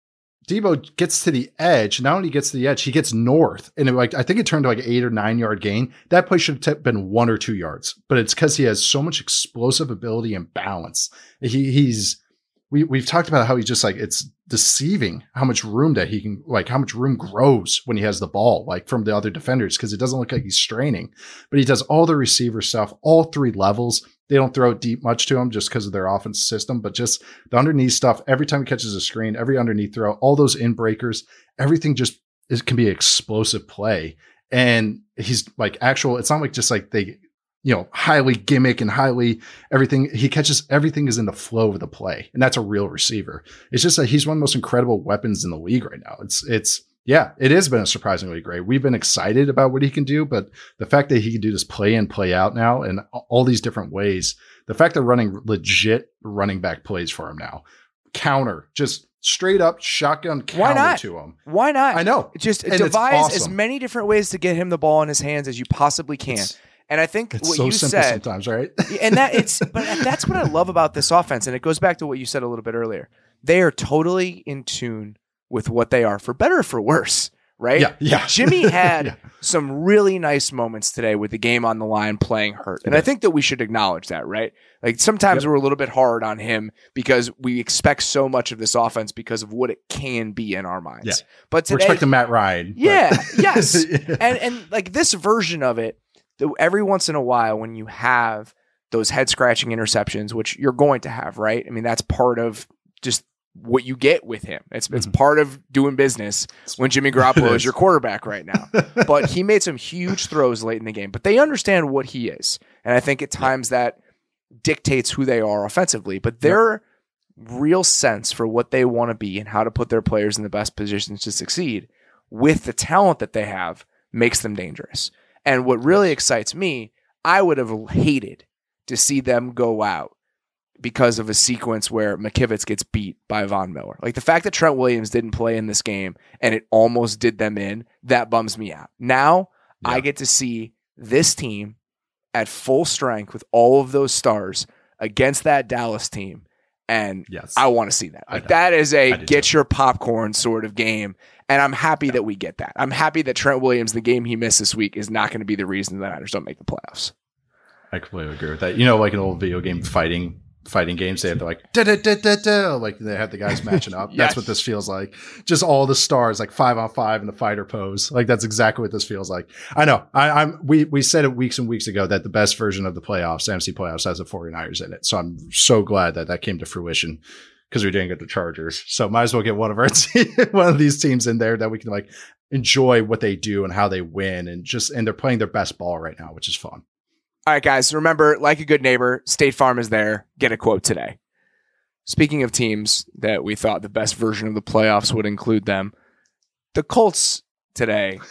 Speaker 8: Debo gets to the edge. Not only gets to the edge, he gets north. And it, like, I think it turned to like eight or nine yard gain. That play should have been one or two yards, but it's because he has so much explosive ability and balance. He he's, we, we've talked about how he's just like, it's deceiving how much room that he can, like how much room grows when he has the ball, like from the other defenders. Cause it doesn't look like he's straining, but he does all the receiver stuff, all three levels. They don't throw it deep much to him just because of their offense system, but just the underneath stuff. Every time he catches a screen, every underneath throw, all those in breakers, everything just is, can be explosive play. And he's like actual, it's not like just like they, you know, highly gimmick and highly everything. He catches everything is in the flow of the play. And that's a real receiver. It's just that he's one of the most incredible weapons in the league right now. It's, it's, yeah, it has been a surprisingly great. We've been excited about what he can do, but the fact that he can do this play in, play out now in all these different ways, the fact they're running legit running back plays for him now, counter, just straight up shotgun counter
Speaker 7: Why not?
Speaker 8: to him.
Speaker 7: Why not?
Speaker 8: I know.
Speaker 7: Just
Speaker 8: And it's
Speaker 7: devise
Speaker 8: awesome.
Speaker 7: as many different ways to get him the ball in his hands as you possibly can.
Speaker 8: It's-
Speaker 7: and I think
Speaker 8: It's
Speaker 7: what
Speaker 8: so
Speaker 7: you
Speaker 8: simple
Speaker 7: said,
Speaker 8: sometimes, right?
Speaker 7: and that it's, but that's what I love about this offense. And it goes back to what you said a little bit earlier. They are totally in tune with what they are, for better or for worse. Right?
Speaker 8: Yeah, yeah.
Speaker 7: Jimmy had
Speaker 8: Yeah.
Speaker 7: some really nice moments today with the game on the line playing hurt. And I think that we should acknowledge that, right? Like sometimes
Speaker 8: Yep.
Speaker 7: we're a little bit hard on him because we expect so much of this offense because of what it can be in our minds.
Speaker 8: Yeah.
Speaker 7: But today,
Speaker 8: We're expecting Matt Ryan. but-
Speaker 7: yeah, yes.
Speaker 8: Yeah.
Speaker 7: And and like this version of it, the, every once in a while when you have those head scratching interceptions, which you're going to have, right? I mean, that's part of just what you get with him. It's it's
Speaker 8: Mhm.
Speaker 7: part of doing business when Jimmy Garoppolo
Speaker 8: It
Speaker 7: is
Speaker 8: is.
Speaker 7: your quarterback right now. But he made some huge throws late in the game. But they understand what he is. And I think at times that dictates who they are offensively. But their real sense for what they want to be and how to put their players in the best positions to succeed with the talent that they have makes them dangerous. And what really excites me, I would have hated to see them go out because of a sequence where McKivitz gets beat by Von Miller. Like the fact that Trent Williams didn't play in this game and it almost did them in, that bums me out. Now
Speaker 8: Yeah.
Speaker 7: I get to see this team at full strength with all of those stars against that Dallas team. And
Speaker 8: Yes.
Speaker 7: I want to see that.
Speaker 8: I
Speaker 7: Like
Speaker 8: know.
Speaker 7: that is a
Speaker 8: I do
Speaker 7: get
Speaker 8: too.
Speaker 7: your popcorn sort of game. And I'm happy that we get that. I'm happy that Trent Williams, the game he missed this week, is not going to be the reason the Niners don't make the playoffs.
Speaker 8: I completely agree with that. You know, like an old video game fighting fighting games, they have to like da da da da da, like they have the guys matching up.
Speaker 7: Yes.
Speaker 8: That's what this feels like. Just all the stars, like five on five in the fighter pose. Like that's exactly what this feels like. I know. I, I'm we we said it weeks and weeks ago that the best version of the playoffs, M C playoffs, has the 49ers in it. So I'm so glad that that came to fruition because we didn't get the Chargers. So might as well get one of our te- one of these teams in there that we can like enjoy what they do and how they win, and just and they're playing their best ball right now, which is fun.
Speaker 7: All right, guys, remember, like a good neighbor, State Farm is there. Get a quote today. Speaking of teams that we thought the best version of the playoffs would include them, the Colts today,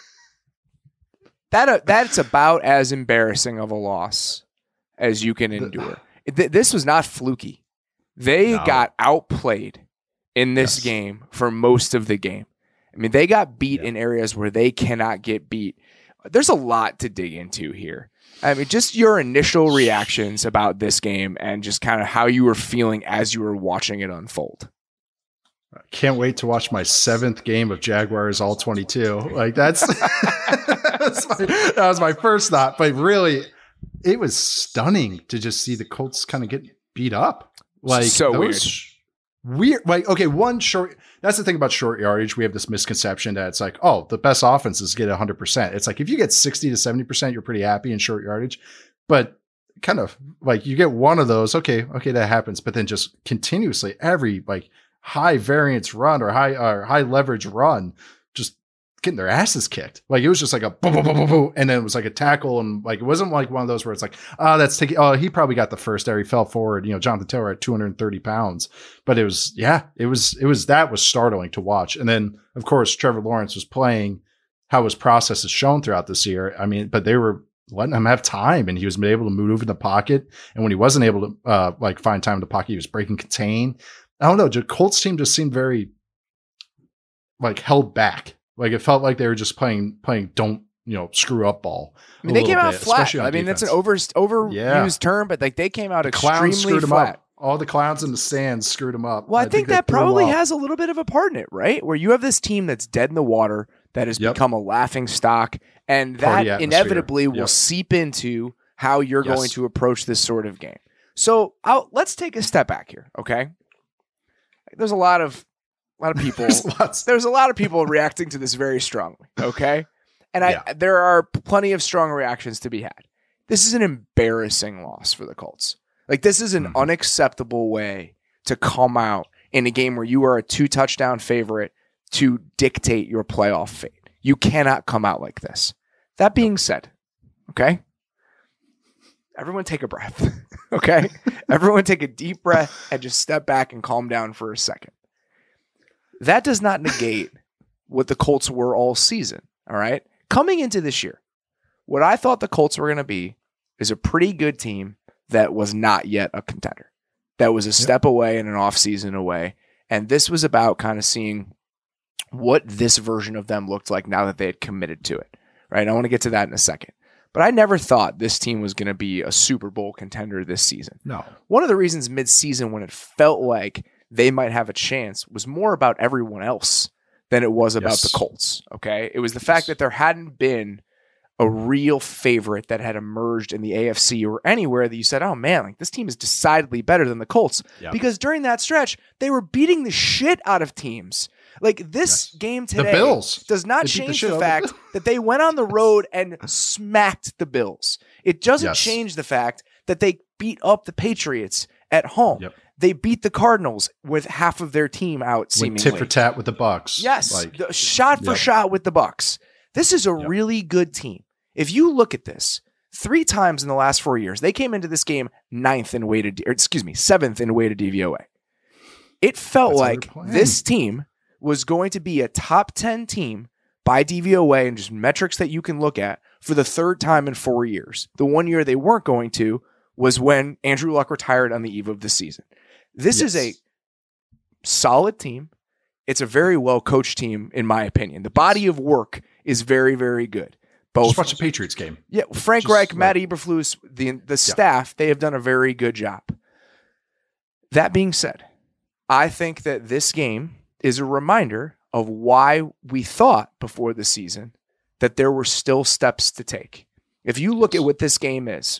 Speaker 7: that uh, that's about as embarrassing of a loss as you can endure. Th- This was not fluky. They
Speaker 8: No.
Speaker 7: got outplayed in this
Speaker 8: Yes.
Speaker 7: game for most of the game. I mean, they got beat
Speaker 8: Yeah.
Speaker 7: in areas where they cannot get beat. There's a lot to dig into here. I mean, just your initial reactions about this game and just kind of how you were feeling as you were watching it unfold.
Speaker 8: Can't wait to watch my seventh game of Jaguars all twenty-two. Like that's, that's my, that was my first thought, but really it was stunning to just see the Colts kind of get beat up. Like
Speaker 7: So
Speaker 8: those weird, like, okay, one short, that's the thing about short yardage. We have this misconception that it's like, oh, the best offenses get a hundred percent. It's like, if you get sixty to seventy percent, you're pretty happy in short yardage, but kind of like you get one of those. Okay. Okay. That happens. But then just continuously every like high variance run or high, or high leverage run, just getting their asses kicked. Like it was just like a boom, boom, boom, boom, boom, and then it was like a tackle, and like it wasn't like one of those where it's like, oh, that's taking. Oh, he probably got the first there. He fell forward. You know, Jonathan Taylor at two hundred thirty pounds, but it was yeah, it was it was that was startling to watch. And then of course Trevor Lawrence was playing how his process is shown throughout this year. I mean, but they were letting him have time, and he was able to move in the pocket. And when he wasn't able to uh, like find time in the pocket, he was breaking contain. I don't know. The Colts team just seemed very like held back. Like it felt like they were just playing, playing don't, you know, screw up ball.
Speaker 7: I mean, they came out
Speaker 8: bit,
Speaker 7: flat.
Speaker 8: especially on
Speaker 7: I mean, that's an
Speaker 8: defense.
Speaker 7: over overused
Speaker 8: Yeah.
Speaker 7: term, but like they came out
Speaker 8: Clown
Speaker 7: extremely
Speaker 8: screwed him
Speaker 7: flat.
Speaker 8: up all the clowns in the stands screwed him up.
Speaker 7: Well, I, I think, think that probably has a little bit of a part in it, right? Where you have this team that's dead in the water that has yep. become a laughing stock, and that inevitably will yep. seep into how you're yes. going to approach this sort of game. So I'll, let's take a step back here, okay? There's a lot of a lot of people. there's, there's a lot of people reacting to this very strongly, okay? And I yeah. there are plenty of strong reactions to be had. This is an embarrassing loss for the Colts. Like, this is an mm-hmm. unacceptable way to come out in a game where you are a two touchdown favorite to dictate your playoff fate. You cannot come out like this. That being said, okay? Everyone take a breath, okay? Everyone take a deep breath and just step back and calm down for a second. That does not negate what the Colts were all season, all right? Coming into this year, what I thought the Colts were going to be is a pretty good team that was not yet a contender, that was a step yep. away and an offseason away. And this was about kind of seeing what this version of them looked like now that they had committed to it, right? I want to get to that in a second. But I never thought this team was going to be a Super Bowl contender this season.
Speaker 8: No.
Speaker 7: One of the reasons mid-season when it felt like they might have a chance was more about everyone else than it was about yes. the Colts, okay? It was the fact yes. that there hadn't been a real favorite that had emerged in the A F C or anywhere that you said, oh man, like this team is decidedly better than the Colts. Yep. Because during that stretch, they were beating the shit out of teams. Like this yes. game today
Speaker 8: the Bills.
Speaker 7: does not
Speaker 8: they
Speaker 7: change the, the fact that they went on the road and smacked the Bills. It doesn't yes. change the fact that they beat up the Patriots at home. Yep. They beat the Cardinals with half of their team out seemingly.
Speaker 8: Went tit for tat with the Bucs.
Speaker 7: Yes, like, the, shot for yep. shot with the Bucs. This is a yep. really good team. If you look at this, three times in the last four years, they came into this game ninth in weighted, or excuse me, seventh in weighted D V O A. It felt That's like this team was going to be a top ten team by D V O A and just metrics that you can look at for the third time in four years. The one year they weren't going to was when Andrew Luck retired on the eve of the season. This yes. is a solid team. It's a very well-coached team, in my opinion. The body of work is very, very good. Both.
Speaker 8: Just watch the Patriots game.
Speaker 7: Yeah, Frank Just Reich, like, Matt Eberflus, the the staff, yeah. they have done a very good job. That being said, I think that this game is a reminder of why we thought before the season that there were still steps to take. If you look yes. at what this game is,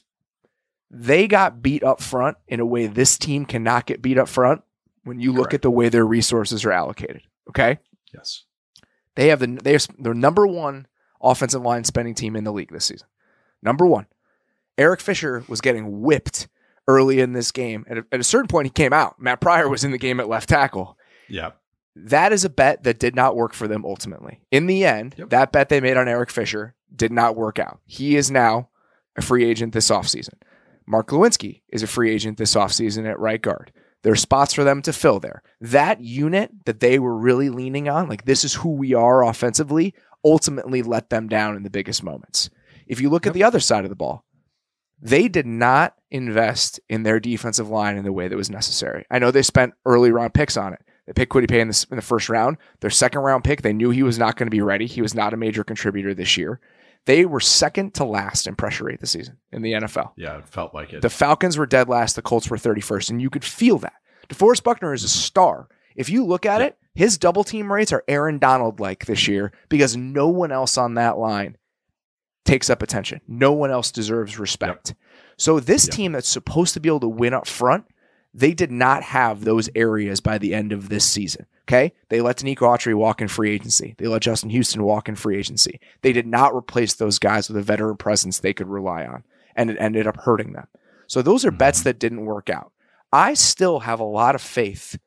Speaker 7: they got beat up front in a way this team cannot get beat up front when you look Correct. At the way their resources are allocated. Okay?
Speaker 8: Yes. They have the
Speaker 7: they are their number one offensive line spending team in the league this season. Number one. Eric Fisher was getting whipped early in this game. At a, at a certain point, he came out. Matt Pryor was in the game at left tackle.
Speaker 8: Yeah.
Speaker 7: That is a bet that did not work for them ultimately. In the end, yep. that bet they made on Eric Fisher did not work out. He is now a free agent this offseason. Mark Lewinsky is a free agent this offseason at right guard. There are spots for them to fill there. That unit that they were really leaning on, like this is who we are offensively, ultimately let them down in the biggest moments. If you look yep. at the other side of the ball, they did not invest in their defensive line in the way that was necessary. I know they spent early round picks on it. They picked Kwity Paye in the, in the first round. Their second round pick, they knew he was not going to be ready. He was not a major contributor this year. They were second to last in pressure rate this season in the N F L.
Speaker 8: Yeah, it felt like it.
Speaker 7: The Falcons were dead last. The Colts were thirty-first, and you could feel that. DeForest Buckner is a star. If you look at yeah. it, his double team rates are Aaron Donald-like this year because no one else on that line takes up attention. No one else deserves respect. Yep. So this yep. team that's supposed to be able to win up front, they did not have those areas by the end of this season. Okay? They let Danico Autry walk in free agency. They let Justin Houston walk in free agency. They did not replace those guys with a veteran presence they could rely on, and it ended up hurting them. So those are mm-hmm. bets that didn't work out. I still have a lot of faith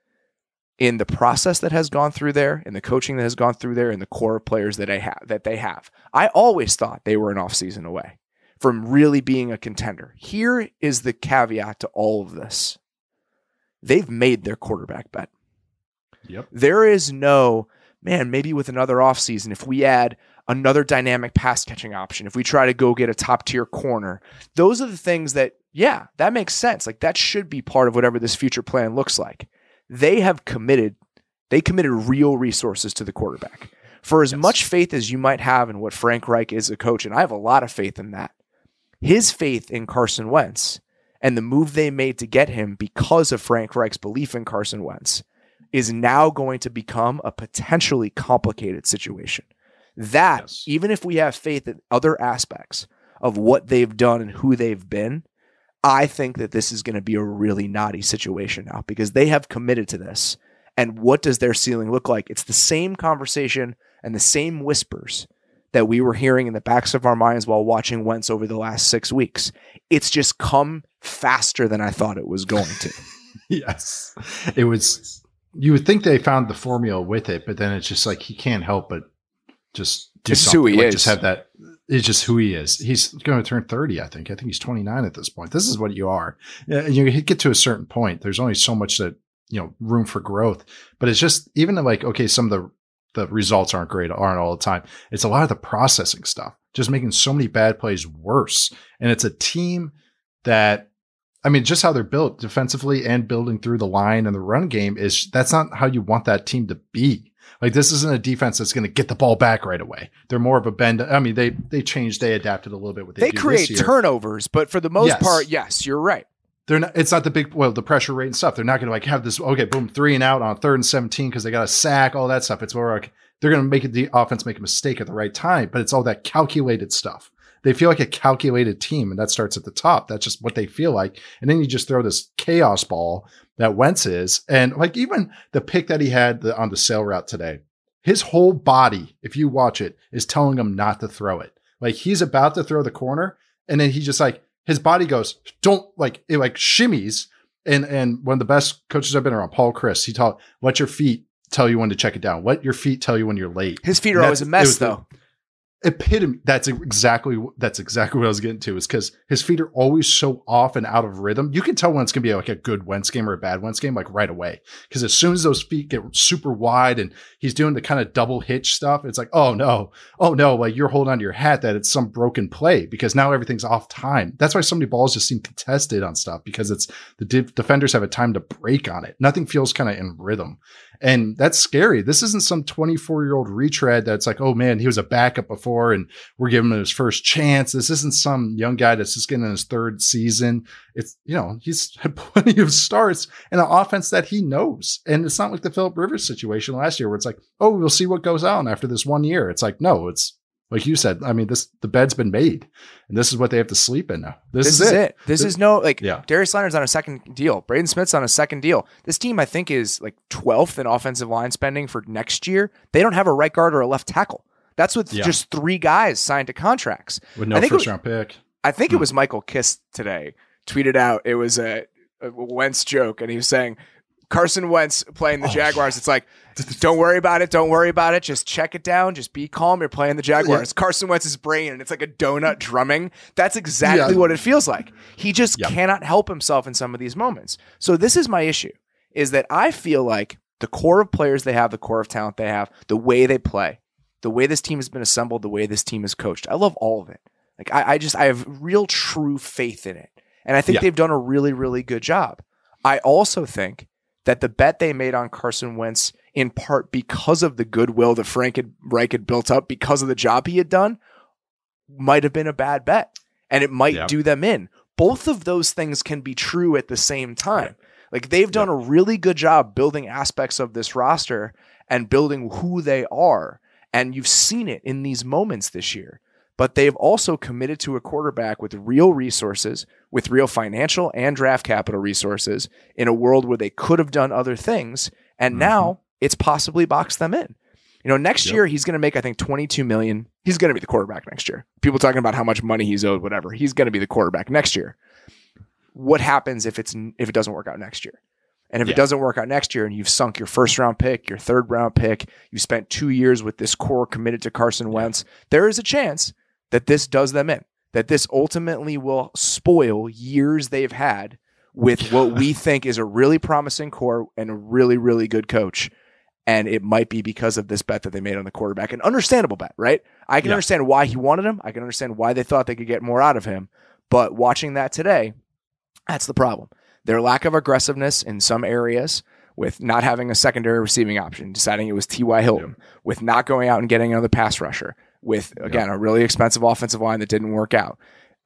Speaker 7: in the process that has gone through there, in the coaching that has gone through there, and the core players that I have that they have. I always thought they were an offseason away from really being a contender. Here is the caveat to all of this. They've made their quarterback bet.
Speaker 8: Yep.
Speaker 7: There is no, man, maybe with another offseason, if we add another dynamic pass catching option, if we try to go get a top tier corner, those are the things that, yeah, that makes sense. Like that should be part of whatever this future plan looks like. They have committed, they committed real resources to the quarterback. For as yes. much faith as you might have in what Frank Reich is a coach, and I have a lot of faith in that, his faith in Carson Wentz and the move they made to get him because of Frank Reich's belief in Carson Wentz is now going to become a potentially complicated situation. That, yes. even if we have faith in other aspects of what they've done and who they've been, I think that this is going to be a really knotty situation now because they have committed to this. And what does their ceiling look like? It's the same conversation and the same whispers that we were hearing in the backs of our minds while watching Wentz over the last six weeks. It's just come faster than I thought it was going to.
Speaker 8: Yes. It was, you would think they found the formula with it, but then it's just like, he can't help but just do
Speaker 7: it's
Speaker 8: something.
Speaker 7: Who he
Speaker 8: like
Speaker 7: is.
Speaker 8: Just have that. It's just who he is. He's going to turn thirty, I think. I think he's twenty-nine at this point. This is what you are. You get to a certain point. There's only so much that, you know, room for growth, but it's just even like, okay, some of the, the results aren't great, aren't all the time. It's a lot of the processing stuff, just making so many bad plays worse. And it's a team that, I mean, just how they're built defensively and building through the line and the run game is that's not how you want that team to be. Like, this isn't a defense that's going to get the ball back right away. They're more of a bend. I mean, they, they changed, they adapted a little bit. What they,
Speaker 7: they
Speaker 8: do
Speaker 7: create
Speaker 8: this year.
Speaker 7: turnovers, but for the most
Speaker 8: yes.
Speaker 7: part, yes, you're right.
Speaker 8: They're not, it's not the big, well, the pressure rate and stuff. They're not going to like have this, okay, boom, three and out on third and seventeen because they got a sack, all that stuff. It's more like they're going to make it, the offense make a mistake at the right time, but it's all that calculated stuff. They feel like a calculated team, and that starts at the top. That's just what they feel like. And then you just throw this chaos ball that Wentz is. And like even the pick that he had the, on the sail route today, his whole body, if you watch it, is telling him not to throw it. Like he's about to throw the corner, and then he just like, his body goes, don't like, it like shimmies. And, and one of the best coaches I've been around, Paul Chris, he taught, let your feet tell you when to check it down. Let your feet tell you when you're late.
Speaker 7: His feet are always a mess though.
Speaker 8: The, epitome. That's exactly, that's exactly what I was getting to, is because his feet are always so off and out of rhythm. You can tell when it's going to be like a good Wentz game or a bad Wentz game, like right away. Because as soon as those feet get super wide and he's doing the kind of double hitch stuff, it's like, oh no, oh no, like you're holding on to your hat that it's some broken play because now everything's off time. That's why so many balls just seem contested on stuff, because it's the de- defenders have a time to break on it. Nothing feels kind of in rhythm. And that's scary. This isn't some twenty-four year old retread that's like, oh man, he was a backup before and we're giving him his first chance. This isn't some young guy that's just getting in his third season. It's, you know, he's had plenty of starts in an offense that he knows. And it's not like the Phillip Rivers situation last year where it's like, oh, we'll see what goes on after this one year. It's like, no, it's like you said. I mean, this, the bed's been made and this is what they have to sleep in now. This,
Speaker 7: this
Speaker 8: is,
Speaker 7: is
Speaker 8: it.
Speaker 7: it. This, this is no, like
Speaker 8: yeah.
Speaker 7: Darius Leonard's on a second deal. Braden Smith's on a second deal. This team, I think, is like twelfth in offensive line spending for next year. They don't have a right guard or a left tackle. That's with yeah. just three guys signed to contracts.
Speaker 8: With no first
Speaker 7: was,
Speaker 8: round pick.
Speaker 7: I think hmm. it was Michael Kiss today tweeted out, it was a, a Wentz joke. And he was saying, Carson Wentz playing the oh, Jaguars. It's like, don't worry about it. Don't worry about it. Just check it down. Just be calm. You're playing the Jaguars. Yeah. Carson Wentz's brain, and it's like a donut drumming. That's exactly yeah. what it feels like. He just yep. cannot help himself in some of these moments. So this is my issue, is that I feel like the core of players they have, the core of talent they have, the way they play, the way this team has been assembled, the way this team is coached, I love all of it. Like I, I just, I have real true faith in it. And I think yeah. they've done a really, really good job. I also think that the bet they made on Carson Wentz, in part because of the goodwill that Frank had, Reich had built up because of the job he had done, might have been a bad bet. And it might yep. do them in. Both of those things can be true at the same time. Like they've done yep. a really good job building aspects of this roster and building who they are. And you've seen it in these moments this year. But they've also committed to a quarterback with real resources, with real financial and draft capital resources in a world where they could have done other things. And mm-hmm. now it's possibly boxed them in. You know, next yep. year he's going to make, I think, twenty-two million dollars. He's going to be the quarterback next year. People talking about how much money he's owed, whatever. He's going to be the quarterback next year. What happens if it's if it doesn't work out next year? And if yeah. it doesn't work out next year and you've sunk your first round pick, your third round pick, you spent two years with this core committed to Carson Wentz, there is a chance that this does them in, that this ultimately will spoil years they've had with what we think is a really promising core and a really, really good coach. And it might be because of this bet that they made on the quarterback. An understandable bet, right? I can yeah. understand why he wanted him. I can understand why they thought they could get more out of him. But watching that today, that's the problem. Their lack of aggressiveness in some areas, with not having a secondary receiving option, deciding it was T Y. Hilton, yeah. with not going out and getting another pass rusher, with, again, yeah. a really expensive offensive line that didn't work out.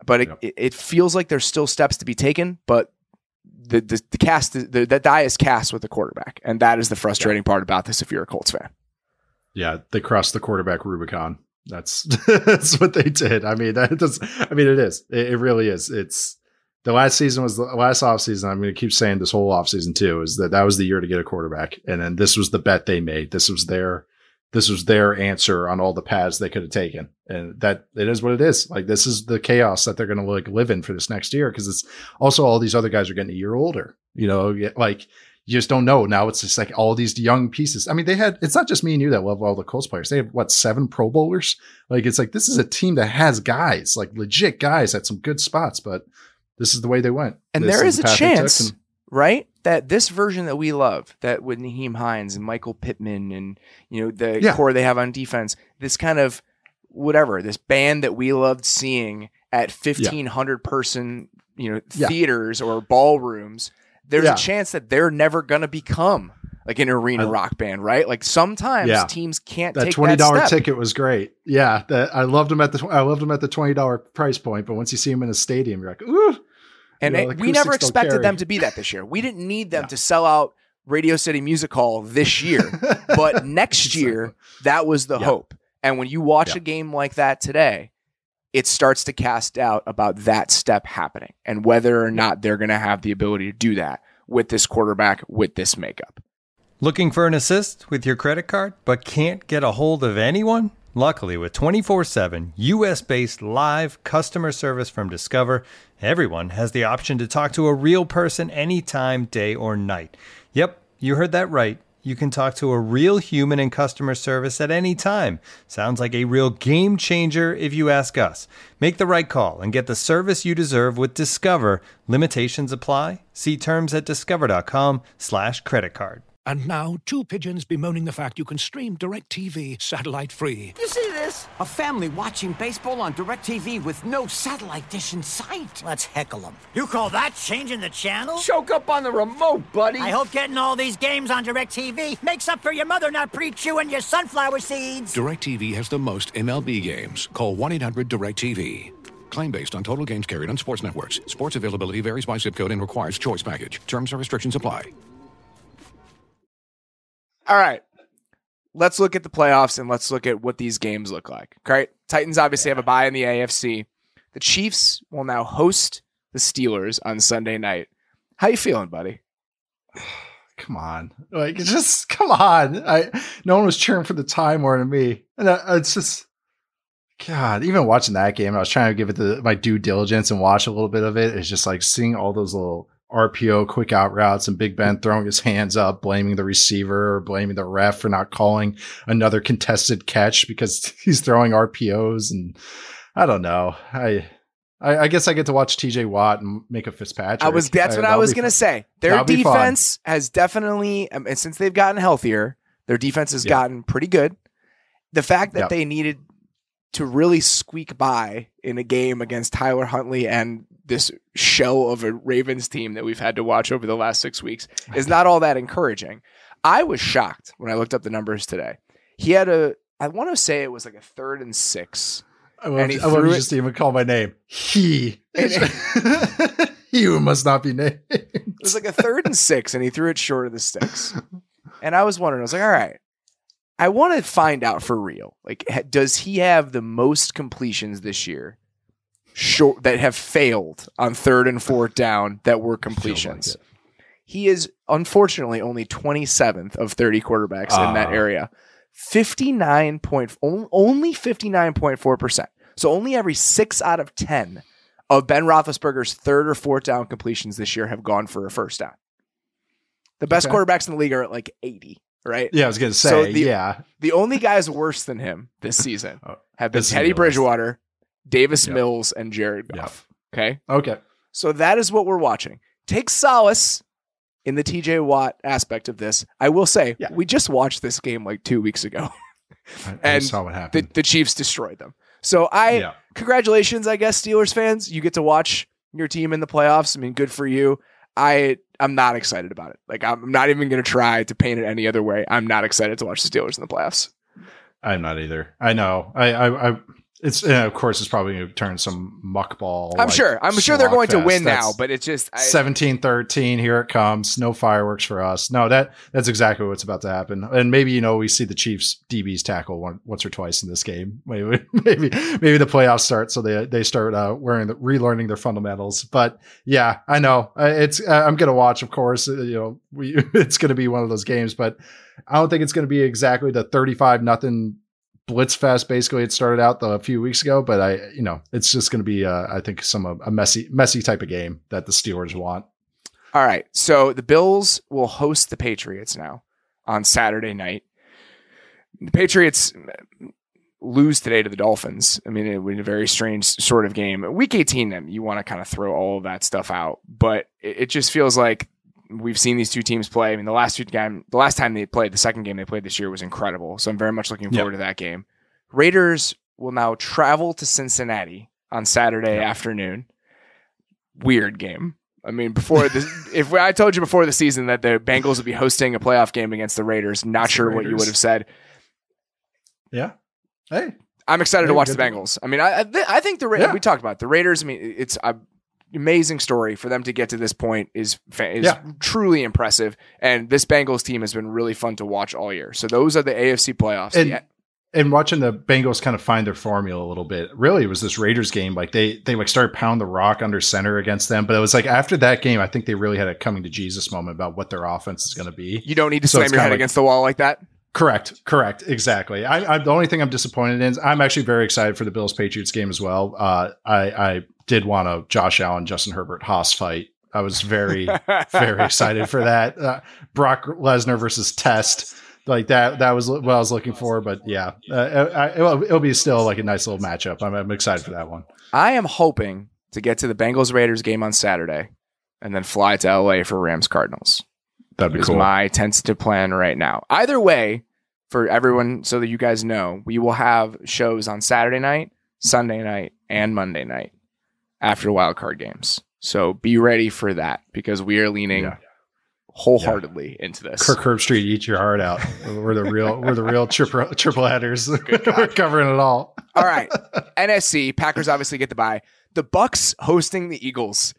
Speaker 7: but it,
Speaker 8: Yep.
Speaker 7: it, it feels like there's still steps to be taken, but the the, the cast, the, the die is cast with the quarterback. And that is the frustrating yeah. part about this if you're a Colts fan.
Speaker 8: Yeah, they crossed the quarterback Rubicon. That's that's what they did. I mean, that does. I mean, it is. It, it really is. It's the last season was the last offseason. I'm going to keep saying this whole offseason too, is that that was the year to get a quarterback. And then this was the bet they made. This was their, this was their answer on all the paths they could have taken. And that it is what it is. Like, this is the chaos that they're going to like live in for this next year. Cause it's also all these other guys are getting a year older, you know, like you just don't know. Now it's just like all these young pieces. I mean, they had, it's not just me and you that love all the Colts players. They have what, seven Pro Bowlers? Like, it's like, this is a team that has guys, like legit guys at some good spots, but this is the way they went.
Speaker 7: And
Speaker 8: this
Speaker 7: there is, is a chance, and, right, that this version that we love, that with Nyheim Hines and Michael Pittman and, you know, the yeah. core they have on defense, this kind of whatever, this band that we loved seeing at fifteen hundred yeah. person, you know, theaters yeah. or ballrooms, there's yeah. a chance that they're never going to become like an arena I, rock band, right? Like sometimes yeah. teams can't
Speaker 8: that
Speaker 7: take
Speaker 8: twenty dollars
Speaker 7: that step.
Speaker 8: ticket was great. Yeah. That I loved them at the, I loved them at the twenty dollars price point, but once you see them in a stadium, you're like, ooh.
Speaker 7: And you know, it, we never expected them to be that this year. We didn't need them no. to sell out Radio City Music Hall this year, but next year, that was the yeah. hope. And when you watch yeah. a game like that today, it starts to cast doubt about that step happening and whether or not they're going to have the ability to do that with this quarterback, with this makeup.
Speaker 4: Looking for an assist with your credit card, but can't get a hold of anyone? Luckily, with twenty-four seven U S-based live customer service from Discover, everyone has the option to talk to a real person anytime, day or night. Yep, you heard that right. You can talk to a real human in customer service at any time. Sounds like a real game changer if you ask us. Make the right call and get the service you deserve with Discover. Limitations apply. See terms at discover.com slash credit card.
Speaker 9: And now, two pigeons bemoaning the fact you can stream DirecTV satellite-free.
Speaker 3: You see this? A family watching baseball on DirecTV with no satellite dish in sight.
Speaker 5: Let's heckle them. You call that changing the channel?
Speaker 3: Choke up on the remote, buddy.
Speaker 5: I hope getting all these games on DirecTV makes up for your mother not pre-chewing your sunflower seeds.
Speaker 2: DirecTV has the most M L B games. Call one eight hundred direct T V. Claim based on total games carried on sports networks. Sports availability varies by zip code and requires choice package. Terms and restrictions apply.
Speaker 7: All right, let's look at the playoffs and let's look at what these games look like. Right? Titans obviously have a bye in the A F C. The Chiefs will now host the Steelers on Sunday night. How you feeling, buddy?
Speaker 8: Come on, like just come on. I no one was cheering for the tie more than me, and I, it's just God. Even watching that game, I was trying to give it the, my due diligence and watch a little bit of it. It's just like seeing all those little R P O quick out routes and Big Ben throwing his hands up, blaming the receiver or blaming the ref for not calling another contested catch because he's throwing R P Os. And I don't know. I, I, I guess I get to watch T J Watt and make a Fitzpatrick.
Speaker 7: I was, that's what I, I was going to say. Their that'll defense has definitely, um, and since they've gotten healthier, their defense has yeah. gotten pretty good. The fact that yep. they needed to really squeak by in a game against Tyler Huntley and this shell of a Ravens team that we've had to watch over the last six weeks is not all that encouraging. I was shocked when I looked up the numbers today. He had a, I want to say it was like a third and six.
Speaker 8: I love, and he I love you just to even call my name. He. He who must not be named.
Speaker 7: It was like a third and six, and he threw it short of the sticks. And I was wondering, I was like, all right, I want to find out for real. Like, does he have the most completions this year? Short that have failed on third and fourth down that were completions. Like he is unfortunately only twenty-seventh of thirty quarterbacks uh, in that area. fifty-nine point only fifty-nine point four percent. So only every six out of ten of Ben Roethlisberger's third or fourth down completions this year have gone for a first down. The best okay. quarterbacks in the league are at like eighty, right?
Speaker 8: Yeah, I was going to say,
Speaker 7: so the,
Speaker 8: yeah.
Speaker 7: The only guys worse than him this season have been Teddy Bridgewater, Davis yep. Mills, and Jared Goff. Yep. Okay?
Speaker 8: Okay.
Speaker 7: So that is what we're watching. Take solace in the T J Watt aspect of this. I will say, yeah. we just watched this game like two weeks ago.
Speaker 8: I, I
Speaker 7: and
Speaker 8: saw what happened.
Speaker 7: The, the Chiefs destroyed them. So I, yeah. congratulations, I guess, Steelers fans. You get to watch your team in the playoffs. I mean, good for you. I, I'm not excited about it. Like, I'm not even going to try to paint it any other way. I'm not excited to watch the Steelers in the playoffs.
Speaker 8: I'm not either. I know. I, I, I it's uh, of course it's probably going to turn some muckball.
Speaker 7: I'm
Speaker 8: like,
Speaker 7: sure. I'm sure they're going to win
Speaker 8: that's
Speaker 7: now, but it's just I,
Speaker 8: seventeen thirteen. Here it comes. No fireworks for us. No, that that's exactly what's about to happen. And maybe, you know, we see the Chiefs D Bs tackle one, once or twice in this game. Maybe maybe maybe the playoffs start, so they they start uh, wearing the, relearning their fundamentals. But yeah, I know uh, it's. Uh, I'm going to watch, of course. Uh, you know, we it's going to be one of those games, but I don't think it's going to be exactly the thirty-five nothing blitz fest. Basically, it started out the, a few weeks ago, but I, you know, it's just going to be, uh, I think, some uh, a messy, messy type of game that the Steelers want.
Speaker 7: All right, so the Bills will host the Patriots now on Saturday night. The Patriots lose today to the Dolphins. I mean, it was a very strange sort of game. Week eighteen, them you want to kind of throw all of that stuff out, but it, it just feels like we've seen these two teams play. I mean, the last two game, the last time they played, the second game they played this year was incredible. So I'm very much looking forward yep. to that game. Raiders will now travel to Cincinnati on Saturday yep. afternoon. Weird game. I mean, before this, if I told you before the season that the Bengals would be hosting a playoff game against the Raiders, not it's sure Raiders. What you would have said.
Speaker 8: Yeah. Hey,
Speaker 7: I'm excited
Speaker 8: hey,
Speaker 7: to watch the Bengals. I mean, I I, th- I think the Ra- yeah. we talked about it. The Raiders. I mean, it's a amazing story for them to get to this point is is yeah. truly impressive. And this Bengals team has been really fun to watch all year. So those are the A F C playoffs.
Speaker 8: And,
Speaker 7: yeah.
Speaker 8: and watching the Bengals kind of find their formula a little bit, really it was this Raiders game. Like they, they like started pound the rock under center against them. But it was like after that game, I think they really had a coming to Jesus moment about what their offense is going to be.
Speaker 7: You don't need to
Speaker 8: so
Speaker 7: slam your head
Speaker 8: like,
Speaker 7: against the wall like that.
Speaker 8: Correct. Correct. Exactly. I, I, the only thing I'm disappointed in is I'm actually very excited for the Bills Patriots game as well. Uh, I, I did want a Josh Allen, Justin Herbert Haas fight. I was very, very excited for that. Uh, Brock Lesnar versus Test. Like that, that was what I was looking for. But yeah, uh, I, it'll, it'll be still like a nice little matchup. I'm, I'm excited for that one.
Speaker 7: I am hoping to get to the Bengals Raiders game on Saturday and then fly to L A for Rams Cardinals.
Speaker 8: That'd be
Speaker 7: is
Speaker 8: cool.
Speaker 7: My tentative plan right now. Either way, for everyone, so that you guys know, we will have shows on Saturday night, Sunday night, and Monday night after wild card games. So be ready for that because we are leaning yeah. wholeheartedly yeah. into this.
Speaker 8: Kirk Herbstreit, eat your heart out. We're the real, we're the real triple triple headers. We're covering it all.
Speaker 7: All right, N F C Packers obviously get the bye. The Bucks hosting the Eagles.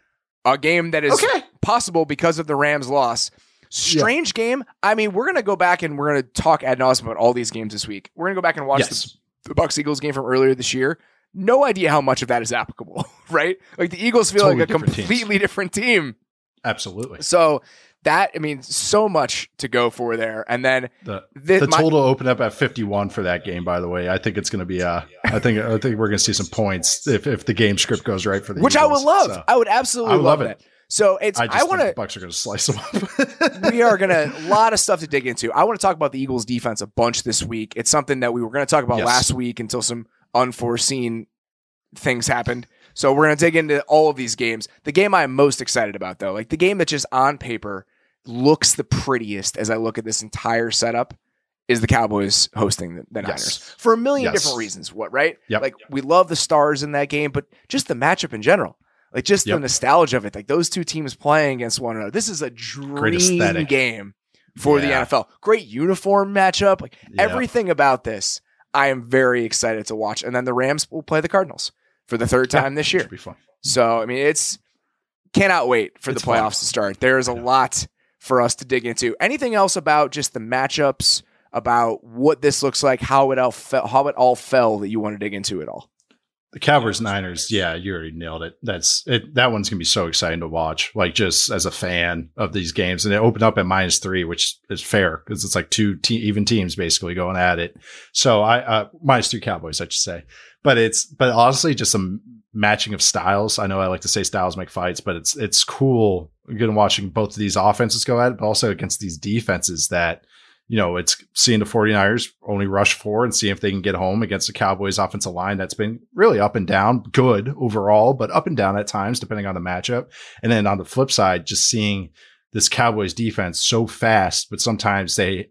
Speaker 7: A game that is okay. possible because of the Rams' loss. Strange yeah. game. I mean, we're going to go back and we're going to talk ad nauseum about all these games this week. We're going to go back and watch yes. the, the Bucks-Eagles game from earlier this year. No idea how much of that is applicable, right? Like the Eagles feel totally like a different completely teams. different team.
Speaker 8: Absolutely.
Speaker 7: So that, I mean, so much to go for there. And then
Speaker 8: the, this, the total my, opened up at fifty-one for that game, by the way. I think it's going to be, uh, I think, I think we're going to see some points if, if the game script goes right for the
Speaker 7: Which
Speaker 8: Eagles.
Speaker 7: I would love.
Speaker 8: So,
Speaker 7: I would absolutely
Speaker 8: I would
Speaker 7: love,
Speaker 8: love
Speaker 7: it. So it's,
Speaker 8: I, just
Speaker 7: I want to,
Speaker 8: the Bucks are going to slice them up.
Speaker 7: we are going to, a lot of stuff to dig into. I want to talk about the Eagles defense a bunch this week. It's something that we were going to talk about yes. last week until some unforeseen things happened. So we're going to dig into all of these games. The game I'm most excited about though, like the game that just on paper looks the prettiest as I look at this entire setup is the Cowboys hosting the, the Niners
Speaker 8: yes.
Speaker 7: for a million
Speaker 8: yes.
Speaker 7: different reasons. What, right?
Speaker 8: Yep.
Speaker 7: Like we love the stars in that game, but just the matchup in general. Like just yep. the nostalgia of it, like those two teams playing against one another. This is a dream game for yeah. the N F L. Great uniform matchup, like yep. everything about this. I am very excited to watch. And then the Rams will play the Cardinals for the third time yeah, this year.
Speaker 8: Should be fun.
Speaker 7: So I mean, it's cannot wait for
Speaker 8: it's
Speaker 7: the playoffs
Speaker 8: fun.
Speaker 7: to start. There is a yeah. lot for us to dig into. Anything else about just the matchups, about what this looks like, how it all fell, how it all fell that you want to dig into at all?
Speaker 8: The Cowboys Niners, yeah, you already nailed it. That's it. That one's gonna be so exciting to watch. Like just as a fan of these games, and it opened up at minus three, which is fair because it's like two te- even teams basically going at it. So I uh, minus three Cowboys, I should say. But it's but honestly just some matching of styles. I know I like to say styles make fights, but it's it's cool again watching both of these offenses go at it, but also against these defenses that. You know, it's seeing the 49ers only rush four and seeing if they can get home against the Cowboys offensive line. That's been really up and down, good overall, but up and down at times, depending on the matchup. And then on the flip side, just seeing this Cowboys defense so fast, but sometimes they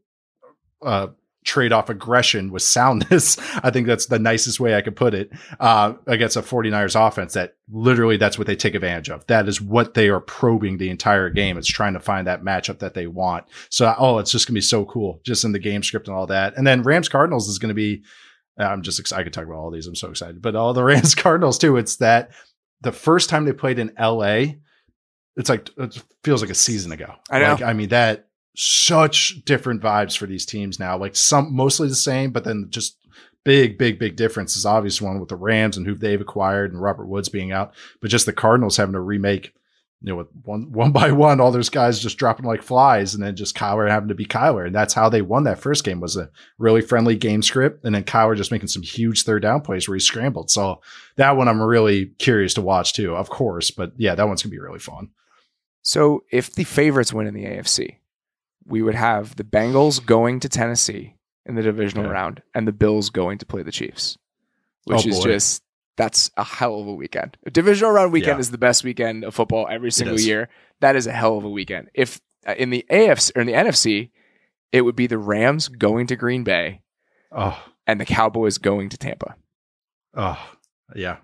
Speaker 8: uh, trade off aggression with soundness. I think that's the nicest way I could put it uh, against a 49ers offense that literally that's what they take advantage of. That is what they are probing the entire game. It's trying to find that matchup that they want. So, oh, it's just going to be so cool just in the game script and all that. And then Rams Cardinals is going to be I'm just excited. I could talk about all these. I'm so excited. But all the Rams Cardinals too. It's that the first time they played in L A, it's like it feels like a season ago.
Speaker 7: I know.
Speaker 8: Like, I mean, that such different vibes for these teams now. Like some mostly the same, but then just big, big, big difference is obvious one with the Rams and who they've acquired and Robert Woods being out. But just the Cardinals having to remake, you know, with one one by one, all those guys just dropping like flies, and then just Kyler having to be Kyler. And that's how they won that first game, was a really friendly game script. And then Kyler just making some huge third down plays where he scrambled. So that one I'm really curious to watch too, of course. But yeah, that one's gonna be really fun.
Speaker 7: So if the favorites win in the A F C, we would have the Bengals going to Tennessee in the divisional yeah. round and the Bills going to play the Chiefs, which
Speaker 8: oh,
Speaker 7: is
Speaker 8: boy.
Speaker 7: just, that's a hell of a weekend. A divisional round weekend
Speaker 8: Yeah.
Speaker 7: is the best weekend of football every single
Speaker 8: is.
Speaker 7: year. That is a hell of a weekend. If uh, in the A F C or in the N F C, it would be the Rams going to Green Bay
Speaker 8: Oh,
Speaker 7: and the Cowboys going to Tampa.
Speaker 8: oh, yeah.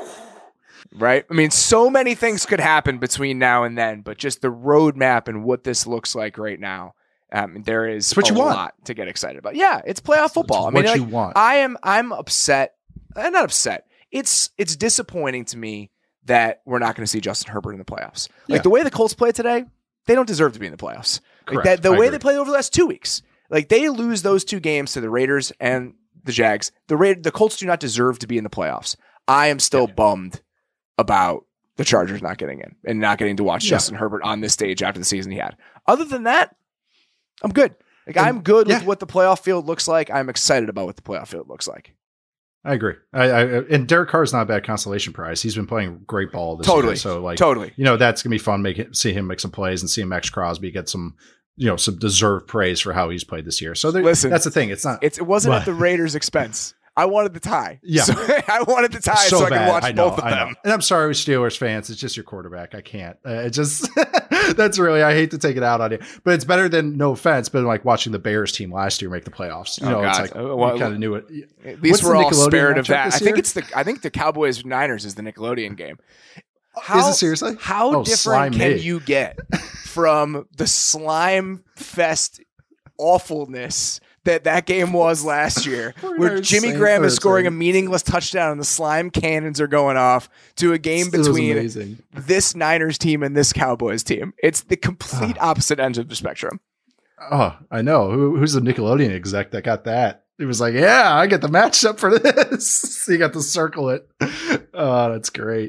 Speaker 7: Right? I mean, so many things could happen between now and then, but just the roadmap and what this looks like right now, um, there is
Speaker 8: It's what
Speaker 7: a
Speaker 8: you want.
Speaker 7: lot to get excited about. Yeah, it's playoff football.
Speaker 8: It's
Speaker 7: I mean,
Speaker 8: what
Speaker 7: like,
Speaker 8: you want.
Speaker 7: I am, I'm upset. I'm not upset. It's it's disappointing to me that we're not going to see Justin Herbert in the playoffs. Like
Speaker 8: Yeah.
Speaker 7: the way the Colts play today, they don't deserve to be in the playoffs. Like
Speaker 8: Correct.
Speaker 7: that, the
Speaker 8: I
Speaker 7: way
Speaker 8: agree.
Speaker 7: they played over the last two weeks, like they lose those two games to the Raiders and the Jags. The Ra- the Colts do not deserve to be in the playoffs. I am still bummed about the Chargers not getting in and not getting to watch
Speaker 8: Yeah.
Speaker 7: Justin Herbert on this stage after the season he had. Other than that, I'm good. Like
Speaker 8: And-
Speaker 7: I'm good with
Speaker 8: yeah.
Speaker 7: what the playoff field looks like. I'm excited about what the playoff field looks like.
Speaker 8: I agree. I, I and Derek Carr is not a bad consolation prize. He's been playing great ball this
Speaker 7: Totally.
Speaker 8: year. So like,
Speaker 7: Totally.
Speaker 8: you know, that's gonna be fun. Make it, see him make some plays and see Max Crosby get some, you know, some deserved praise for how he's played this year. So there,
Speaker 7: Listen,
Speaker 8: that's the thing. It's not.
Speaker 7: It's, it wasn't
Speaker 8: But-
Speaker 7: at the Raiders' expense. I wanted the tie.
Speaker 8: Yeah.
Speaker 7: So I wanted the tie so, I could
Speaker 8: bad.
Speaker 7: watch
Speaker 8: I know,
Speaker 7: both of
Speaker 8: I know.
Speaker 7: them.
Speaker 8: And I'm sorry, Steelers fans. It's just your quarterback. I can't. Uh, it just that's really. I hate to take it out on you, but it's better than, no offense, but like watching the Bears team last year make the playoffs. You
Speaker 7: Oh,
Speaker 8: know, it's
Speaker 7: God.
Speaker 8: like
Speaker 7: Uh, well,
Speaker 8: we kind of knew it.
Speaker 7: At least
Speaker 8: What's
Speaker 7: we're
Speaker 8: the
Speaker 7: all
Speaker 8: Nickelodeon
Speaker 7: spared of
Speaker 8: matchup
Speaker 7: that.
Speaker 8: this
Speaker 7: I think
Speaker 8: year?
Speaker 7: it's the I think the Cowboys Niners is the Nickelodeon game. How,
Speaker 8: Is it seriously?
Speaker 7: How
Speaker 8: Oh,
Speaker 7: different
Speaker 8: slime
Speaker 7: can
Speaker 8: me.
Speaker 7: you get from the slime fest awfulness that that game was last year, where
Speaker 8: We're
Speaker 7: Jimmy
Speaker 8: insane.
Speaker 7: Graham
Speaker 8: We're
Speaker 7: is scoring a
Speaker 8: insane.
Speaker 7: meaningless touchdown and the slime cannons are going off, to a game
Speaker 8: It was
Speaker 7: between
Speaker 8: amazing.
Speaker 7: this Niners team and this Cowboys team? It's the complete opposite ends of the spectrum.
Speaker 8: Oh, I know. Who, who's the Nickelodeon exec that got that? He was like, yeah, I get the matchup for this. So you got to circle it. Oh, that's great.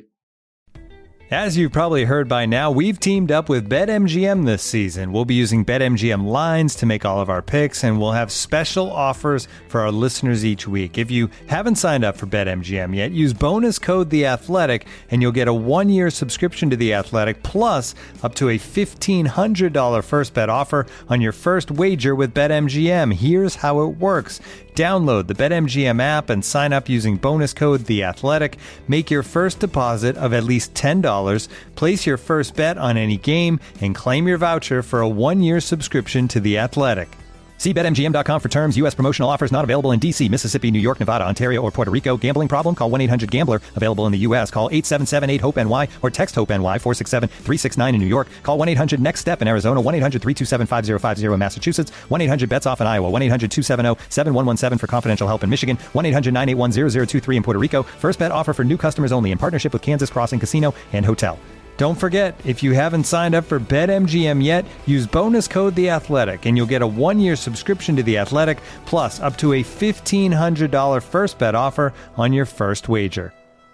Speaker 4: As you've probably heard by now, we've teamed up with BetMGM this season. We'll be using BetMGM lines to make all of our picks, and we'll have special offers for our listeners each week. If you haven't signed up for BetMGM yet, use bonus code The Athletic, and you'll get a one-year subscription to The Athletic, plus up to a fifteen hundred dollars first bet offer on your first wager with BetMGM. Here's how it works. Download the BetMGM app and sign up using bonus code The Athletic. Make your first deposit of at least ten dollars. Place your first bet on any game and claim your voucher for a one-year subscription to The Athletic. See Bet M G M dot com for terms. U S promotional offers not available in D C, Mississippi, New York, Nevada, Ontario, or Puerto Rico. Gambling problem? Call one eight hundred gambler. Available in the U S. Call eight seven seven eight hope N Y or text HOPE-NY four six seven three six nine in New York. Call one eight hundred next step in Arizona. one eight hundred three two seven five zero five zero in Massachusetts. one eight hundred bets off in Iowa. one eight hundred two seven zero seven one one seven for confidential help in Michigan. one eight hundred nine eight one zero zero two three in Puerto Rico. First bet offer for new customers only in partnership with Kansas Crossing Casino and Hotel. Don't forget, if you haven't signed up for BetMGM yet, use bonus code The Athletic, and you'll get a one-year subscription to The Athletic, plus up to a fifteen hundred dollars first bet offer on your first wager.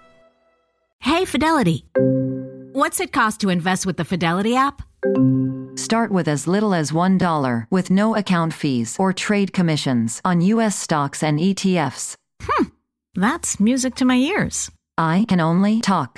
Speaker 10: Hey, Fidelity. What's it cost to invest with the Fidelity app?
Speaker 11: Start with as little as one dollar with no account fees or trade commissions on U S stocks and E T Fs.
Speaker 10: Hmm, that's music to my ears.
Speaker 11: I can only talk.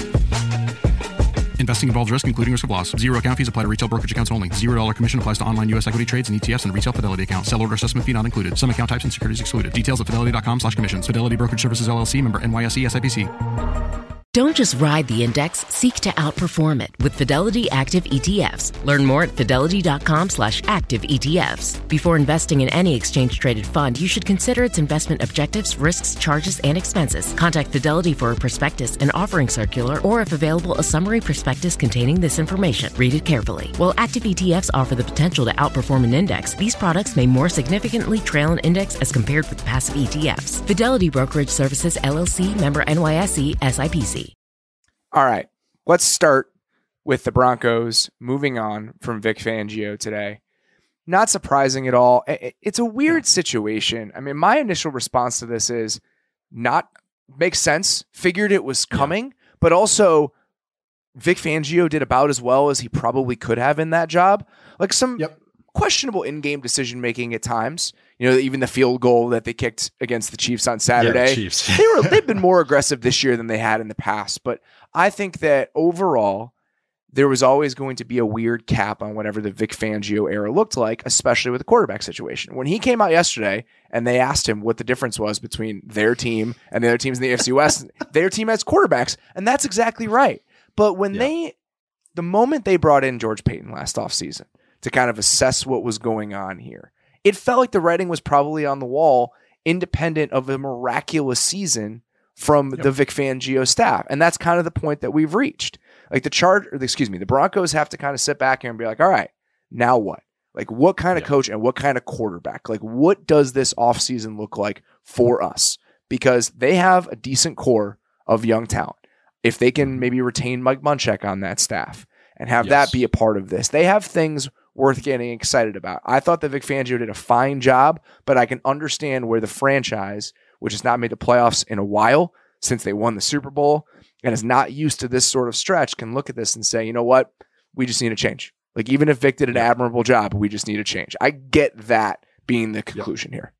Speaker 12: Investing involves risk, including risk of loss. Zero account fees apply to retail brokerage accounts only. Zero dollar commission applies to online U S equity trades and E T Fs and retail Fidelity accounts. Sell order assessment fee not included. Some account types and securities excluded. Details at fidelity dot com slash commissions. Fidelity Brokerage Services L L C, member N Y S E S I P C.
Speaker 13: Don't just ride the index, seek to outperform it with Fidelity Active E T Fs. Learn more at fidelity.com slash active ETFs. Before investing in any exchange-traded fund, you should consider its investment objectives, risks, charges, and expenses. Contact Fidelity for a prospectus, an offering circular, or if available, a summary prospectus containing this information. Read it carefully. While active E T Fs offer the potential to outperform an index, these products may more significantly trail an index as compared with passive E T Fs. Fidelity Brokerage Services, L L C, member N Y S E, S I P C.
Speaker 7: All right, let's start with the Broncos moving on from Vic Fangio today. Not surprising at all. It's a weird situation. I mean, my initial response to this is not makes sense. Figured it was coming, yeah. But also Vic Fangio did about as well as he probably could have in that job. Like some yep. questionable in-game decision-making at times. You know, even the field goal that they kicked against the Chiefs on Saturday.
Speaker 8: Yeah, Chiefs.
Speaker 7: they were, they've been more aggressive this year than they had in the past. But I think that overall, there was always going to be a weird cap on whatever the Vic Fangio era looked like, especially with the quarterback situation. When he came out yesterday and they asked him what the difference was between their team and the other teams in the A F C West, their team has quarterbacks, and that's exactly right. But when yeah. they, the moment they brought in George Paton last offseason to kind of assess what was going on here, it felt like the writing was probably on the wall, independent of a miraculous season from yep. the Vic Fangio staff. And that's kind of the point that we've reached. Like the Chargers, or excuse me, the Broncos have to kind of sit back here and be like, all right, now what? Like what kind of yep. coach and what kind of quarterback? Like what does this offseason look like for us? Because they have a decent core of young talent. If they can maybe retain Mike Munchak on that staff and have yes. that be a part of this, they have things worth getting excited about. I thought that Vic Fangio did a fine job, but I can understand where the franchise, which has not made the playoffs in a while since they won the Super Bowl and is not used to this sort of stretch, can look at this and say, you know what? We just need a change. Like even if Vic did an admirable job, we just need a change. I get that being the conclusion yep. here.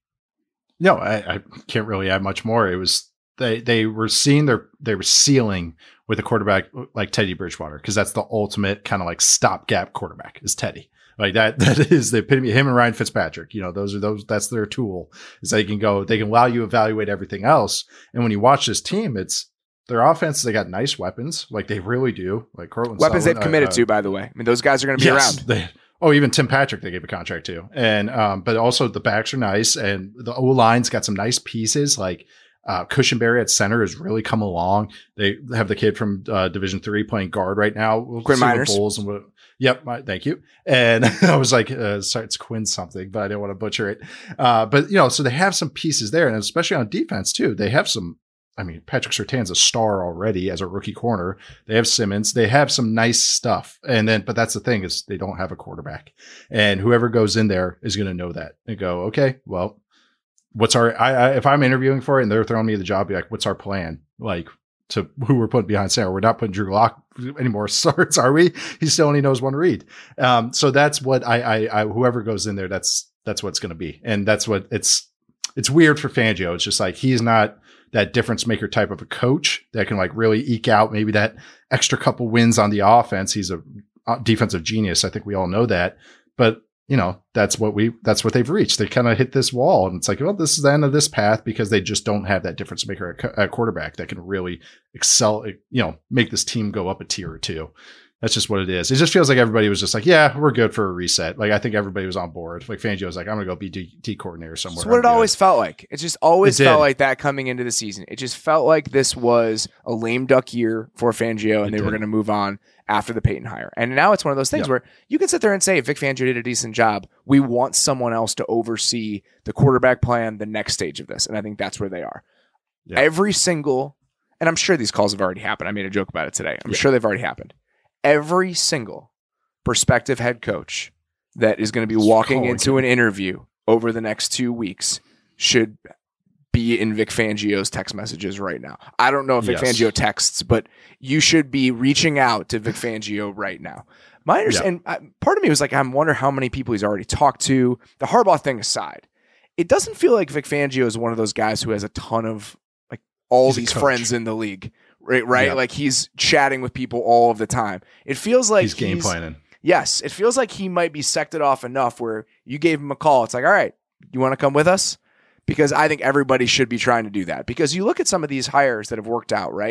Speaker 8: No, I, I can't really add much more. It was they they were seeing their they were ceiling with a quarterback like Teddy Bridgewater, because that's the ultimate kind of like stopgap quarterback is Teddy. Like that, that is the epitome. Him and Ryan Fitzpatrick, you know, those are those. That's their tool. Is they can go, they can allow you to evaluate everything else. And when you watch this team, it's their offense. They got nice weapons, like they really do. Like Cortland
Speaker 7: weapons
Speaker 8: Sutherland,
Speaker 7: they've committed
Speaker 8: uh,
Speaker 7: to, by the way. I mean, those guys are going to be
Speaker 8: yes,
Speaker 7: around.
Speaker 8: They, oh, even Tim Patrick, they gave a contract to, and um, but also the backs are nice, and the O line's got some nice pieces. Like uh, Cushenberry at center has really come along. They have the kid from uh, Division Three playing guard right now. We'll
Speaker 7: Quinn Miners.
Speaker 8: Bulls and what. Yep. My, thank you. And I was like, uh, sorry, it's Quinn something, but I didn't want to butcher it. Uh, but you know, so they have some pieces there, and especially on defense too. They have some, I mean, Patrick Surtain's a star already as a rookie corner. They have Simmons. They have some nice stuff. And then, but that's the thing is they don't have a quarterback, and whoever goes in there is going to know that and go, okay, well, what's our, I, I, if I'm interviewing for it and they're throwing me the job, be like, what's our plan? Like, to who we're putting behind center. We're not putting Drew Lock anymore. Sorts, are we? He still only knows one read. Um, so that's what I, I, I, whoever goes in there, that's, that's what it's going to be. And that's what it's, it's weird for Fangio. It's just like, he's not that difference maker type of a coach that can like really eke out maybe that extra couple wins on the offense. He's a defensive genius. I think we all know that, but you know, that's what we, that's what they've reached. They kind of hit this wall, and it's like, well, this is the end of this path because they just don't have that difference maker at, at quarterback that can really excel, you know, make this team go up a tier or two. That's just what it is. It just feels like everybody was just like, yeah, we're good for a reset. Like, I think everybody was on board. Like Fangio was like, I'm going to go be D, D coordinator somewhere.
Speaker 7: That's what
Speaker 8: I'm
Speaker 7: it
Speaker 8: good.
Speaker 7: always felt like. It just always
Speaker 8: it
Speaker 7: felt like that coming into the season. It just felt like this was a lame duck year for Fangio, and
Speaker 8: it
Speaker 7: they
Speaker 8: did.
Speaker 7: were going to move on after the Peyton hire. And now it's one of those things
Speaker 8: yep.
Speaker 7: where you can sit there and say, Vic Fangio did a decent job. We want someone else to oversee the quarterback plan, the next stage of this. And I think that's where they are. Yep. Every single, and I'm sure these calls have already happened. I made a joke about it today. I'm
Speaker 8: yep.
Speaker 7: sure they've already happened. Every single prospective head coach that is going to be walking
Speaker 8: oh,
Speaker 7: into an interview over the next two weeks should be in Vic Fangio's text messages right now. I don't know if Vic
Speaker 8: yes.
Speaker 7: Fangio texts, but you should be reaching out to Vic Fangio right now. My understanding, yeah. part of me was like, I wonder how many people he's already talked to. The Harbaugh thing aside, it doesn't feel like Vic Fangio is one of those guys who has a ton of like all
Speaker 8: he's
Speaker 7: these friends in the league. Right, right.
Speaker 8: Yep.
Speaker 7: Like he's chatting with people all of the time. It feels like
Speaker 8: he's game he's, planning.
Speaker 7: Yes, it feels like he might be sected off enough where you gave him a call. It's like, all right, you want to come with us? Because I think everybody should be trying to do that. Because you look at some of these hires that have worked out, right?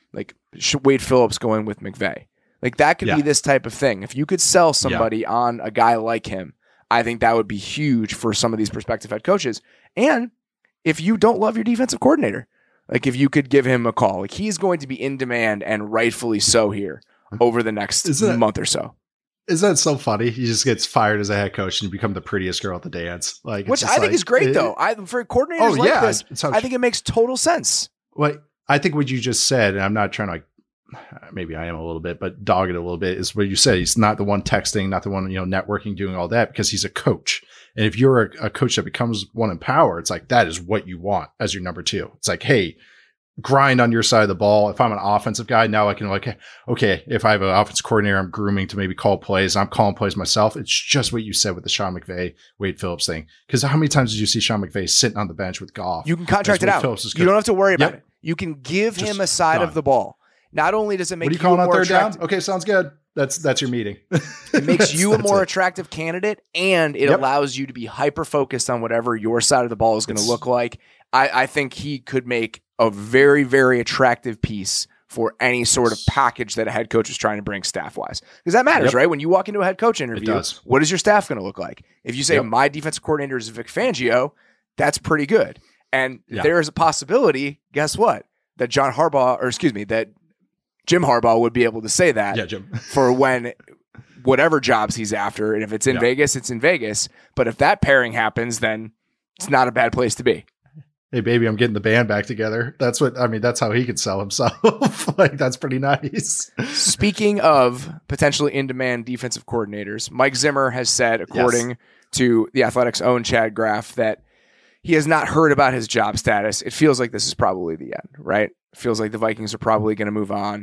Speaker 7: like Wade Phillips going with McVay. Like that could
Speaker 8: Yeah.
Speaker 7: be this type of thing. If you could sell somebody
Speaker 8: Yeah.
Speaker 7: on a guy like him, I think that would be huge for some of these prospective head coaches. And if you don't love your defensive coordinator, like if you could give him a call, like he's going to be in demand and rightfully so here over the next
Speaker 8: Isn't it-
Speaker 7: month or so.
Speaker 8: Isn't that so funny? He just gets fired as a head coach and you become the prettiest girl at the dance. Like, it's
Speaker 7: Which
Speaker 8: just
Speaker 7: I think
Speaker 8: like-
Speaker 7: is great
Speaker 8: it-
Speaker 7: though. I for coordinators
Speaker 8: Oh,
Speaker 7: like
Speaker 8: yeah,
Speaker 7: this,
Speaker 8: it sounds-
Speaker 7: I think it makes total sense.
Speaker 8: Well, I think what you just said, and I'm not trying to like, maybe I am a little bit, but dog it a little bit, is what you said. He's not the one texting, not the one, you know, networking, doing all that, because he's a coach. And if you're a, a coach that becomes one in power, it's like, that is what you want as your number two. It's like, hey, grind on your side of the ball. If I'm an offensive guy, now I can like, okay, if I have an offensive coordinator, I'm grooming to maybe call plays. I'm calling plays myself. It's just what you said with the Sean McVay, Wade Phillips thing. Because how many times did you see Sean McVay sitting on the bench with Goff?
Speaker 7: You can contract
Speaker 8: as
Speaker 7: it
Speaker 8: Wade
Speaker 7: out.
Speaker 8: Phillips is
Speaker 7: You don't have to worry about
Speaker 8: Yep.
Speaker 7: it. You can give
Speaker 8: Just
Speaker 7: him a side
Speaker 8: done.
Speaker 7: of the ball. Not only does it make
Speaker 8: What are you
Speaker 7: you
Speaker 8: calling
Speaker 7: a
Speaker 8: on
Speaker 7: more
Speaker 8: third down?
Speaker 7: attractive,
Speaker 8: Okay, sounds good. That's that's your meeting.
Speaker 7: it makes
Speaker 8: That's-
Speaker 7: you a
Speaker 8: that's
Speaker 7: more
Speaker 8: it.
Speaker 7: attractive candidate, and it
Speaker 8: Yep.
Speaker 7: allows you to be hyper focused on whatever your side of the ball is going to
Speaker 8: It's-
Speaker 7: look like. I, I think he could make a very, very attractive piece for any sort of package that a head coach is trying to bring staff wise. Because that matters,
Speaker 8: Yep.
Speaker 7: right? When you walk into a head coach interview,
Speaker 8: does.
Speaker 7: what is your staff going to look like? If you say
Speaker 8: Yep.
Speaker 7: my defensive coordinator is Vic Fangio, that's pretty good. And
Speaker 8: Yeah.
Speaker 7: there is a possibility, guess what? That John Harbaugh, or excuse me, that Jim Harbaugh would be able to say that
Speaker 8: Yeah, Jim.
Speaker 7: for when whatever jobs he's after. And if it's in
Speaker 8: Yeah.
Speaker 7: Vegas, it's in Vegas. But if that pairing happens, then it's not a bad place to be.
Speaker 8: Hey, baby, I'm getting the band back together. That's what I mean. That's how he could sell himself. Like, that's pretty nice.
Speaker 7: Speaking of potentially in-demand defensive coordinators, Mike Zimmer has said, according to the Athletics' own Chad Graff, that he has not heard about his job status. It feels like this is probably the end, right? It feels like the Vikings are probably going to move on.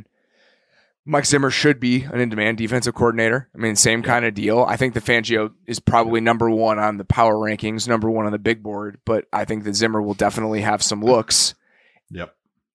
Speaker 7: Mike Zimmer should be an in-demand defensive coordinator. I mean, same kind of deal. I think the Fangio is probably number one on the power rankings, number one on the big board, but I think that Zimmer will definitely have some looks.
Speaker 8: Yep.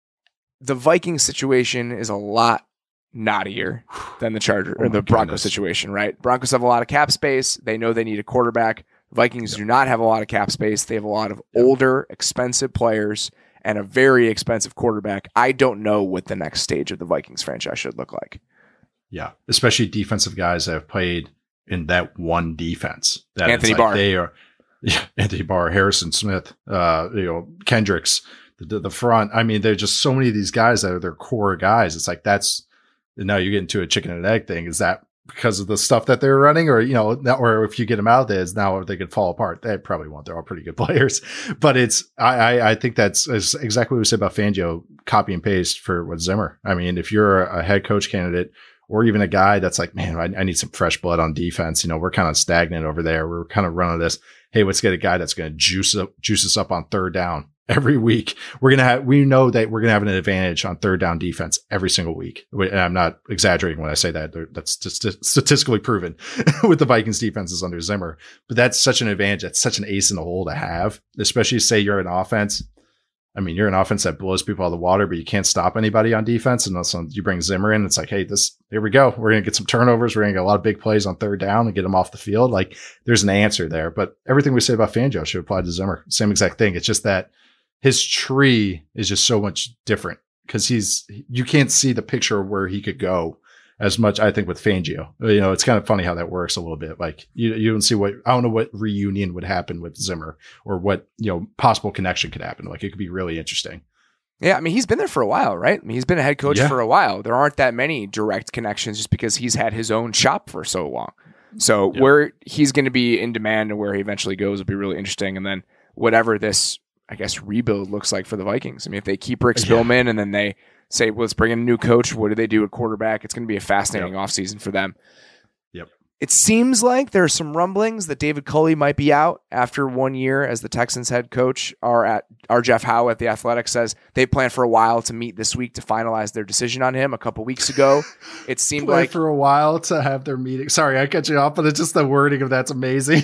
Speaker 7: The Vikings situation is a lot knottier than the Charger
Speaker 8: Oh
Speaker 7: or the
Speaker 8: my
Speaker 7: Broncos
Speaker 8: goodness.
Speaker 7: situation, right? Broncos have a lot of cap space. They know they need a quarterback. Vikings do not have a lot of cap space. They have a lot of older, expensive players and a very expensive quarterback. I don't know what the next stage of the Vikings franchise should look like.
Speaker 8: Yeah, especially defensive guys that have played in that one defense. That
Speaker 7: Anthony
Speaker 8: it's like
Speaker 7: Barr.
Speaker 8: they are yeah, Anthony Barr, Harrison Smith, uh, you know, Kendricks, the, the front. I mean, there's just so many of these guys that are their core guys. It's like that's now you get into a chicken and egg thing. Is that because of the stuff that they're running, or you know, or if you get them out there, is now they could fall apart? They probably won't. They're all pretty good players, but it's I I, I think that's is exactly what we said about Fangio. Copy and paste for what Zimmer. I mean, if you're a head coach candidate, or even a guy that's like, man, I, I need some fresh blood on defense. You know, we're kind of stagnant over there. We're kind of running this. Hey, let's get a guy that's going to juice up, juice us up on third down every week. We're going to have, we know that we're going to have an advantage on third down defense every single week. And I'm not exaggerating when I say that. That's just statistically proven with the Vikings defenses under Zimmer. But that's such an advantage. That's such an ace in the hole to have, especially say you're an offense. I mean, you're an offense that blows people out of the water, but you can't stop anybody on defense. And so you bring Zimmer in. It's like, hey, this, here we go. We're going to get some turnovers. We're going to get a lot of big plays on third down and get them off the field. Like, there's an answer there. But everything we say about Fangio should apply to Zimmer. Same exact thing. It's just that his tree is just so much different because he's, you can't see the picture of where he could go as much, I think, with Fangio. You know, it's kind of funny how that works a little bit. Like, you, you don't see what, I don't know what reunion would happen with Zimmer or what, you know, possible connection could happen. Like, it could be really interesting.
Speaker 7: Yeah, I mean, he's been there for a while, right? I mean, he's been a head coach
Speaker 8: Yeah.
Speaker 7: for a while. There aren't that many direct connections just because he's had his own shop for so long. So
Speaker 8: Yeah.
Speaker 7: where he's going to be in demand and where he eventually goes will be really interesting. And then whatever this, I guess, rebuild looks like for the Vikings. I mean, if they keep Rick Spielman and then they say, well, let's bring in a new coach, what do they do at quarterback? It's going to be a fascinating
Speaker 8: Yep.
Speaker 7: offseason for them.
Speaker 8: Yep.
Speaker 7: It seems like there's some rumblings that David Culley might be out after one year as the Texans head coach. Our at our Jeff Howe at the Athletic says they plan for a while to meet this week to finalize their decision on him. A couple weeks ago, it seemed
Speaker 8: Play
Speaker 7: like
Speaker 8: for a while to have their meeting. Sorry, I cut you off, but it's just the wording of that's amazing.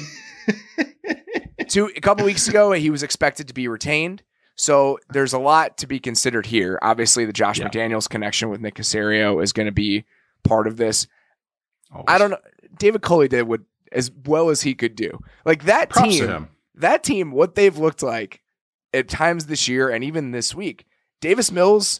Speaker 7: two a couple weeks ago he was expected to be retained. So there's a lot to be considered here. Obviously, the Josh
Speaker 8: Yeah.
Speaker 7: McDaniels connection with Nick Caserio is going to be part of this.
Speaker 8: Always.
Speaker 7: I don't know. David Culley did what as well as he could do. Like that
Speaker 8: Props to
Speaker 7: team,
Speaker 8: him.
Speaker 7: that team, what they've looked like at times this year and even this week. Davis Mills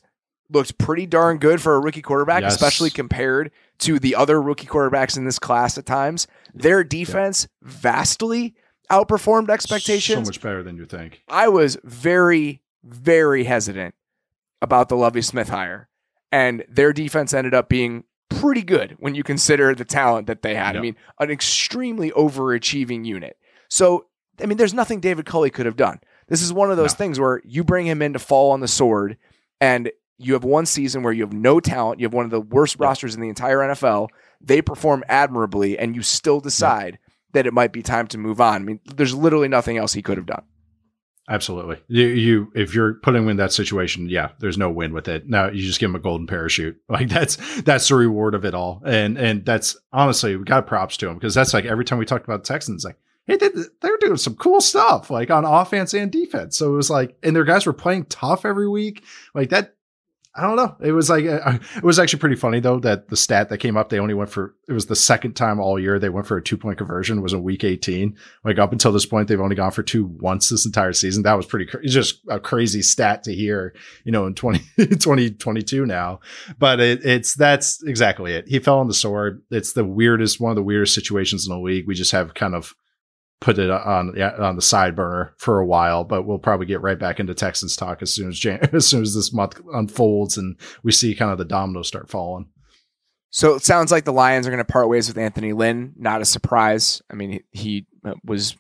Speaker 7: looked pretty darn good for a rookie quarterback,
Speaker 8: yes.
Speaker 7: especially compared to the other rookie quarterbacks in this class at times. Their defense yeah. vastly outperformed expectations.
Speaker 8: So much better than you think.
Speaker 7: I was very, very hesitant about the Lovie Smith hire, and their defense ended up being pretty good when you consider the talent that they had. Yep. I mean, an extremely overachieving unit. So, I mean, there's nothing David Culley could have done. This is one of those no. things where you bring him in to fall on the sword, and you have one season where you have no talent. You have one of the worst yep. rosters in the entire N F L. They perform admirably, and you still decide yep. that it might be time to move on. I mean, there's literally nothing else he could have done.
Speaker 8: Absolutely. You, you, if you're putting him in that situation, yeah, there's no win with it. Now you just give him a golden parachute. Like that's, that's the reward of it all. And, and that's honestly, we got props to him because that's like every time we talked about the Texans, like, hey, they, they're doing some cool stuff like on offense and defense. So it was like, and their guys were playing tough every week. Like that, I don't know. It was like, uh, it was actually pretty funny though, that the stat that came up, they only went for, it was the second time all year they went for a two point conversion was in week eighteen. Like up until this point, they've only gone for two once this entire season. That was pretty, it's just a crazy stat to hear, you know, in twenty, twenty twenty-two now, but it, it's, that's exactly it. He fell on the sword. It's the weirdest, one of the weirdest situations in the league. We just have kind of put it on on the side burner for a while, but we'll probably get right back into Texans talk as soon as Jan- as soon as this month unfolds and we see kind of the dominoes start falling.
Speaker 7: So it sounds like the Lions are going to part ways with Anthony Lynn. Not a surprise. I mean, he, he was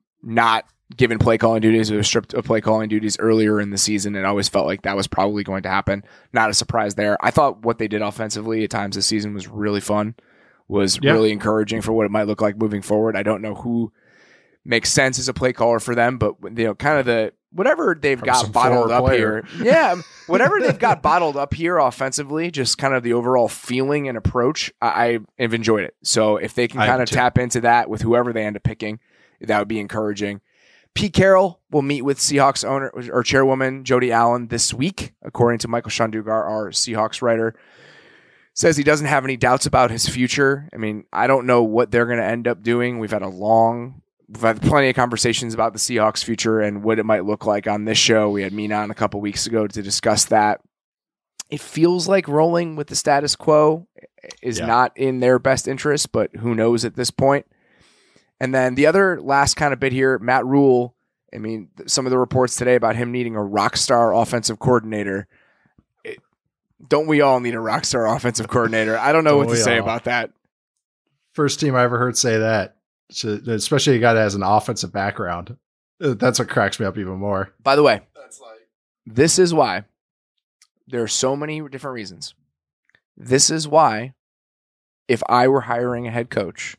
Speaker 7: not given play calling duties or stripped of play calling duties earlier in the season, and I always felt like that was probably going to happen. Not a surprise there. I thought what they did offensively at times this season was really fun, was yeah. really encouraging for what it might look like moving forward. I don't know who makes sense as a play caller for them, but you know, kind of the whatever they've From got bottled up player. here. Yeah, whatever they've got bottled up here offensively, just kind of the overall feeling and approach, I, I have enjoyed it. So if they can I kind of tap into that with whoever they end up picking, that would be encouraging. Pete Carroll will meet with Seahawks owner or chairwoman Jody Allen this week, according to Michael Shandugar, our Seahawks writer. Says he doesn't have any doubts about his future. I mean, I don't know what they're going to end up doing. We've had a long We've had plenty of conversations about the Seahawks' future and what it might look like on this show. We had Mina on a couple weeks ago to discuss that. It feels like rolling with the status quo is yeah. not in their best interest, but who knows at this point. And then the other last kind of bit here, Matt Rule. I mean, some of the reports today about him needing a rock star offensive coordinator. It, don't we all need a rock star offensive coordinator? I don't know don't what to say all. about that.
Speaker 8: First team I ever heard say that. So, especially a guy that has an offensive background. That's what cracks me up even more.
Speaker 7: By the way, That's like... this is why there are so many different reasons. This is why if I were hiring a head coach,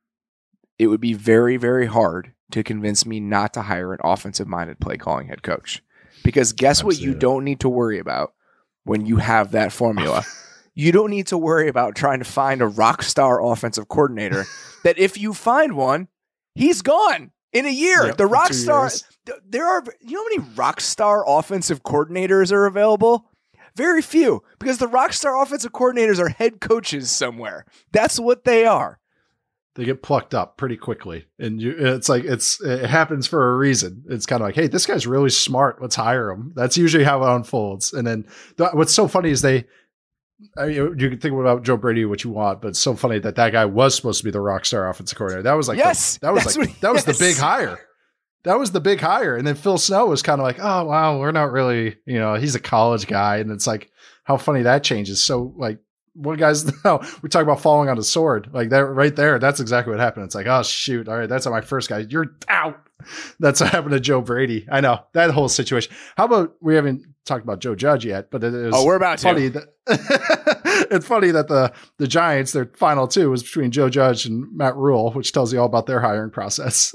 Speaker 7: it would be very, very hard to convince me not to hire an offensive-minded play-calling head coach. Because guess what you don't need to worry about when you have that formula? You don't need to worry about trying to find a rock star offensive coordinator that if you find one, he's gone in a year. Yep, the rock star, th- there are, you know how many rock star offensive coordinators are available? Very few, because the rock star offensive coordinators are head coaches somewhere. That's what they are.
Speaker 8: They get plucked up pretty quickly. And you, it's like, it's, it happens for a reason. It's kind of like, hey, this guy's really smart. Let's hire him. That's usually how it unfolds. And then th- what's so funny is they, I mean, you can think about Joe Brady what you want, but it's so funny that that guy was supposed to be the rock star offensive coordinator. That was like,
Speaker 7: yes,
Speaker 8: the, that was like, that was yes. the big hire. That was the big hire. And then Phil Snow was kind of like, oh, wow, we're not really, you know, he's a college guy. And it's like, how funny that changes. So like, one guy's, no, we talk about falling on the sword like that right there. That's exactly what happened. It's like, oh shoot. All right. That's not my first guy. You're out. That's what happened to Joe Brady. I know that whole situation. How about, we haven't talked about Joe Judge yet, but it is
Speaker 7: oh, we're about
Speaker 8: funny
Speaker 7: to.
Speaker 8: that it's funny that the, the Giants, their final two was between Joe Judge and Matt Rule, which tells you all about their hiring process.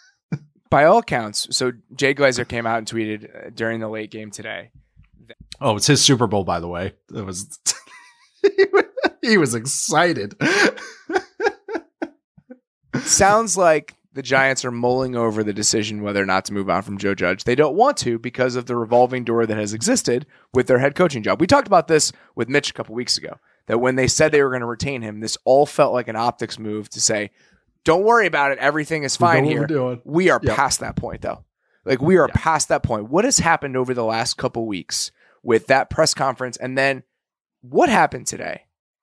Speaker 7: By all accounts. So Jay Glazer came out and tweeted uh, during the late game today.
Speaker 8: That- oh, it's his Super Bowl, by the way. It was, he was excited.
Speaker 7: Sounds like the Giants are mulling over the decision whether or not to move on from Joe Judge. They don't want to because of the revolving door that has existed with their head coaching job. We talked about this with Mitch a couple weeks ago, that when they said they were going to retain him, this all felt like an optics move to say, don't worry about it. Everything is fine here. We are yep. past that point, though. Like, we are yep. past that point. What has happened over the last couple weeks with that press conference. And then what happened today?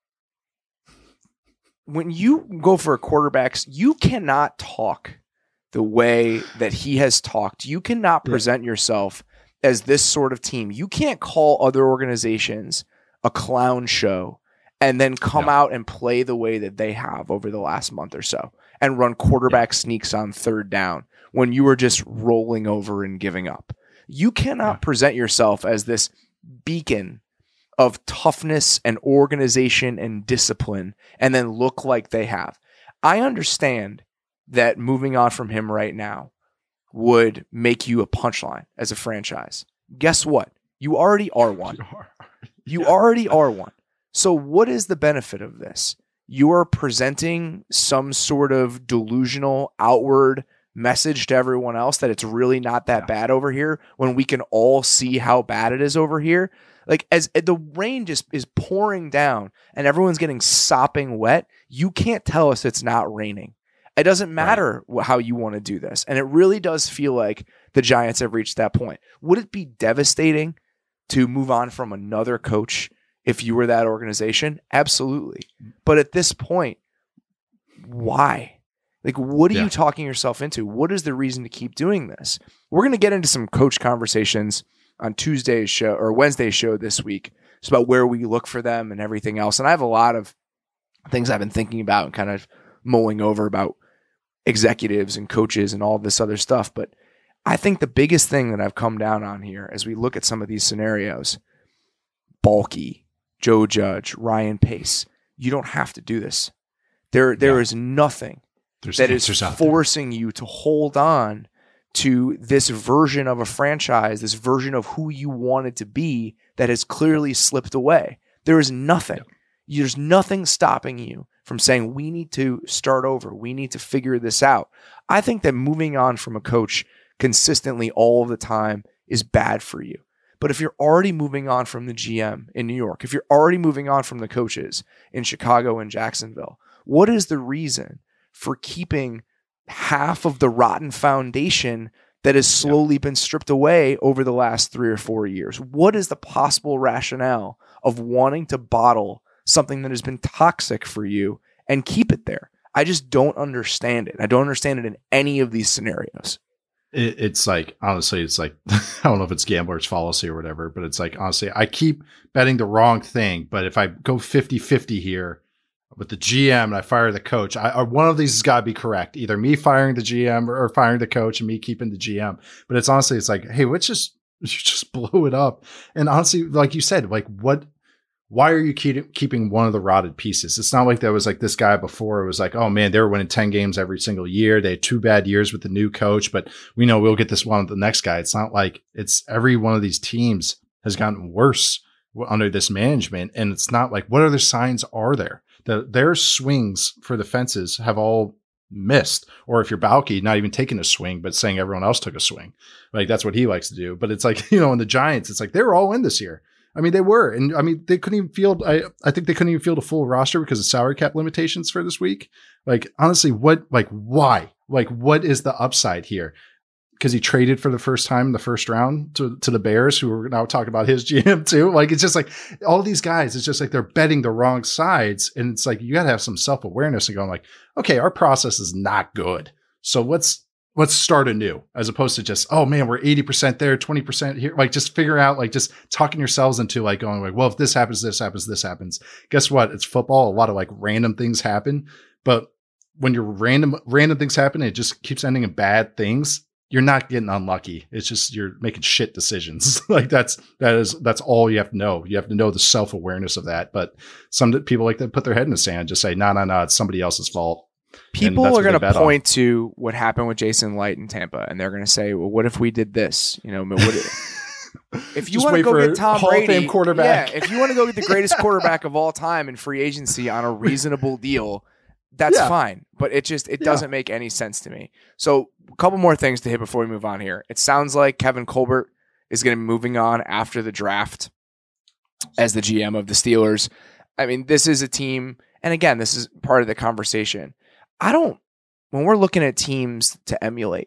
Speaker 7: When you go for a quarterbacks, you cannot talk the way that he has talked. You cannot present yeah. yourself as this sort of team. You can't call other organizations a clown show and then come no. out and play the way that they have over the last month or so and run quarterback yeah. sneaks on third down when you were just rolling over and giving up. You cannot yeah. present yourself as this beacon of toughness and organization and discipline and then look like they have. I understand that moving on from him right now would make you a punchline as a franchise. Guess what? You already are one. You yeah. already are one. So what is the benefit of this? You are presenting some sort of delusional outward message to everyone else that it's really not that yeah. bad over here when we can all see how bad it is over here. Like as the rain just is pouring down and everyone's getting sopping wet, you can't tell us it's not raining. It doesn't matter right. how you want to do this. And it really does feel like the Giants have reached that point. Would it be devastating to move on from another coach if you were that organization? Absolutely. But at this point, why? Like, what are yeah. you talking yourself into? What is the reason to keep doing this? We're going to get into some coach conversations on Tuesday's show or Wednesday's show this week. It's about where we look for them and everything else. And I have a lot of things I've been thinking about and kind of mulling over about executives and coaches and all this other stuff. But I think the biggest thing that I've come down on here as we look at some of these scenarios, Balky, Joe Judge, Ryan Pace, you don't have to do this. There, there yeah. is nothing There's that is forcing you to hold on to this version of a franchise, this version of who you wanted to be that has clearly slipped away. There is nothing. Yeah. There's nothing stopping you from saying we need to start over. We need to figure this out. I think that moving on from a coach consistently all of the time is bad for you. But if you're already moving on from the G M in New York, if you're already moving on from the coaches in Chicago and Jacksonville, what is the reason for keeping half of the rotten foundation that has slowly been stripped away over the last three or four years? What is the possible rationale of wanting to bottle something that has been toxic for you and keep it there? I just don't understand it. I don't understand it in any of these scenarios.
Speaker 8: It, it's like, honestly, it's like, I don't know if it's gambler's fallacy or whatever, but it's like, honestly, I keep betting the wrong thing. But if I go fifty-fifty here with the G M and I fire the coach, I, one of these has got to be correct. Either me firing the G M or, or firing the coach and me keeping the G M. But it's honestly, it's like, hey, let's just, just blow it up. And honestly, like you said, like what, why are you keep, keeping one of the rotted pieces? It's not like there was like this guy before. It was like, oh man, they were winning ten games every single year. They had two bad years with the new coach, but we know we'll get this one with the next guy. It's not like it's every one of these teams has gotten worse under this management. And it's not like, what other signs are there? The, their swings for the fences have all missed. Or if you're Balky, not even taking a swing, but saying everyone else took a swing. Like that's what he likes to do. But it's like, you know, in the Giants, it's like they were all in this year. I mean, they were. And I mean, they couldn't even field, I, I think they couldn't even field a full roster because of salary cap limitations for this week. Like, honestly, what, like, why? Like, what is the upside here? Because he traded for the first time in the first round to, to the Bears, who are now talking about his G M too. Like, it's just like all these guys, it's just like they're betting the wrong sides. And it's like, you got to have some self-awareness and going like, okay, our process is not good. So let's, let's start anew, as opposed to just, oh man, we're eighty percent there, twenty percent here. Like just figure out, like just talking yourselves into like going like, well, if this happens, this happens, this happens. Guess what? It's football. A lot of like random things happen, but when you're random, random things happen, it just keeps ending in bad things. You're not getting unlucky. It's just, you're making shit decisions. Like that's, that is, that's all you have to know. You have to know the self-awareness of that. But some people like to put their head in the sand, just say, no, no, no, it's somebody else's fault.
Speaker 7: People are going to point on. to what happened with Jason Light in Tampa, and they're going to say, well, what if we did this? You know, what if you want to go get Tom
Speaker 8: Hall
Speaker 7: Brady,
Speaker 8: of Fame quarterback.
Speaker 7: Yeah, if you want to go get the greatest quarterback of all time in free agency on a reasonable deal, that's yeah. fine. But it just, it yeah. doesn't make any sense to me. So a couple more things to hit before we move on here. It sounds like Kevin Colbert is going to be moving on after the draft as the G M of the Steelers. I mean, this is a team, and again, this is part of the conversation. I don't, when we're looking at teams to emulate,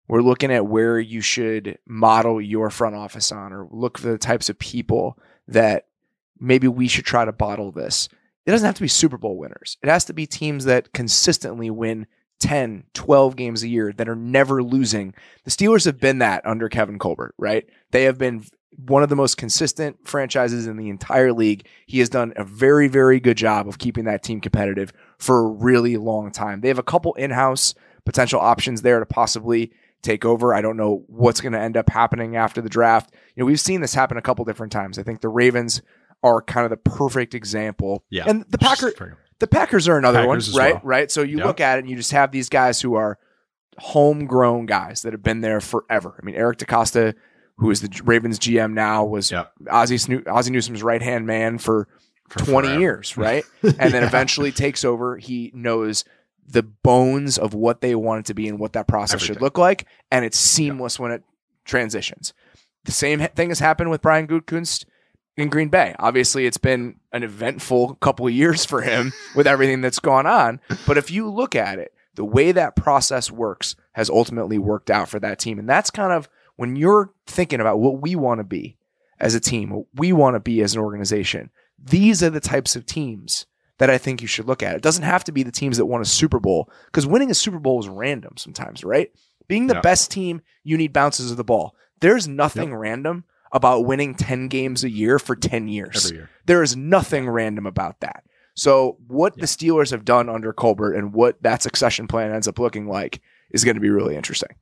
Speaker 7: We're looking at where you should model your front office on, or look for the types of people that maybe we should try to bottle this. It doesn't have to be Super Bowl winners. It has to be teams that consistently win ten, twelve games a year that are never losing. The Steelers have been that under Kevin Colbert, right? They have been one of the most consistent franchises in the entire league. He has done a very, very good job of keeping that team competitive for a really long time. They have a couple in-house potential options there to possibly take over. I don't know what's going to end up happening after the draft. You know, we've seen this happen a couple different times. I think the Ravens are kind of the perfect example.
Speaker 8: Yeah.
Speaker 7: And the Packers, the Packers are another
Speaker 8: Packers
Speaker 7: one, right?
Speaker 8: well.
Speaker 7: Right. So you
Speaker 8: Yep.
Speaker 7: look at it and you just have these guys who are homegrown guys that have been there forever. I mean, Eric DeCosta, who is the Ravens G M now, was
Speaker 8: Yep.
Speaker 7: Ozzie, Sno- Ozzie Newsom's right-hand man for,
Speaker 8: For
Speaker 7: twenty
Speaker 8: forever.
Speaker 7: years, right? And then
Speaker 8: Yeah.
Speaker 7: eventually takes over. He knows the bones of what they want it to be and what that process
Speaker 8: Everything.
Speaker 7: should look like, and it's seamless when it transitions. The same ha- thing has happened with Brian Gutekunst in Green Bay. Obviously, it's been an eventful couple of years for him with everything that's gone on. But if you look at it, the way that process works has ultimately worked out for that team. And that's kind of when you're thinking about what we want to be as a team, what we want to be as an organization, these are the types of teams that I think you should look at. It doesn't have to be the teams that won a Super Bowl, because winning a Super Bowl is random sometimes, right? Being the
Speaker 8: Yeah.
Speaker 7: best team, you need bounces of the ball. There's nothing
Speaker 8: Yep.
Speaker 7: random about winning ten games a year for ten years.
Speaker 8: Every year.
Speaker 7: There is nothing random about that. So what the Steelers have done under Colbert and what that succession plan ends up looking like is going to be really interesting.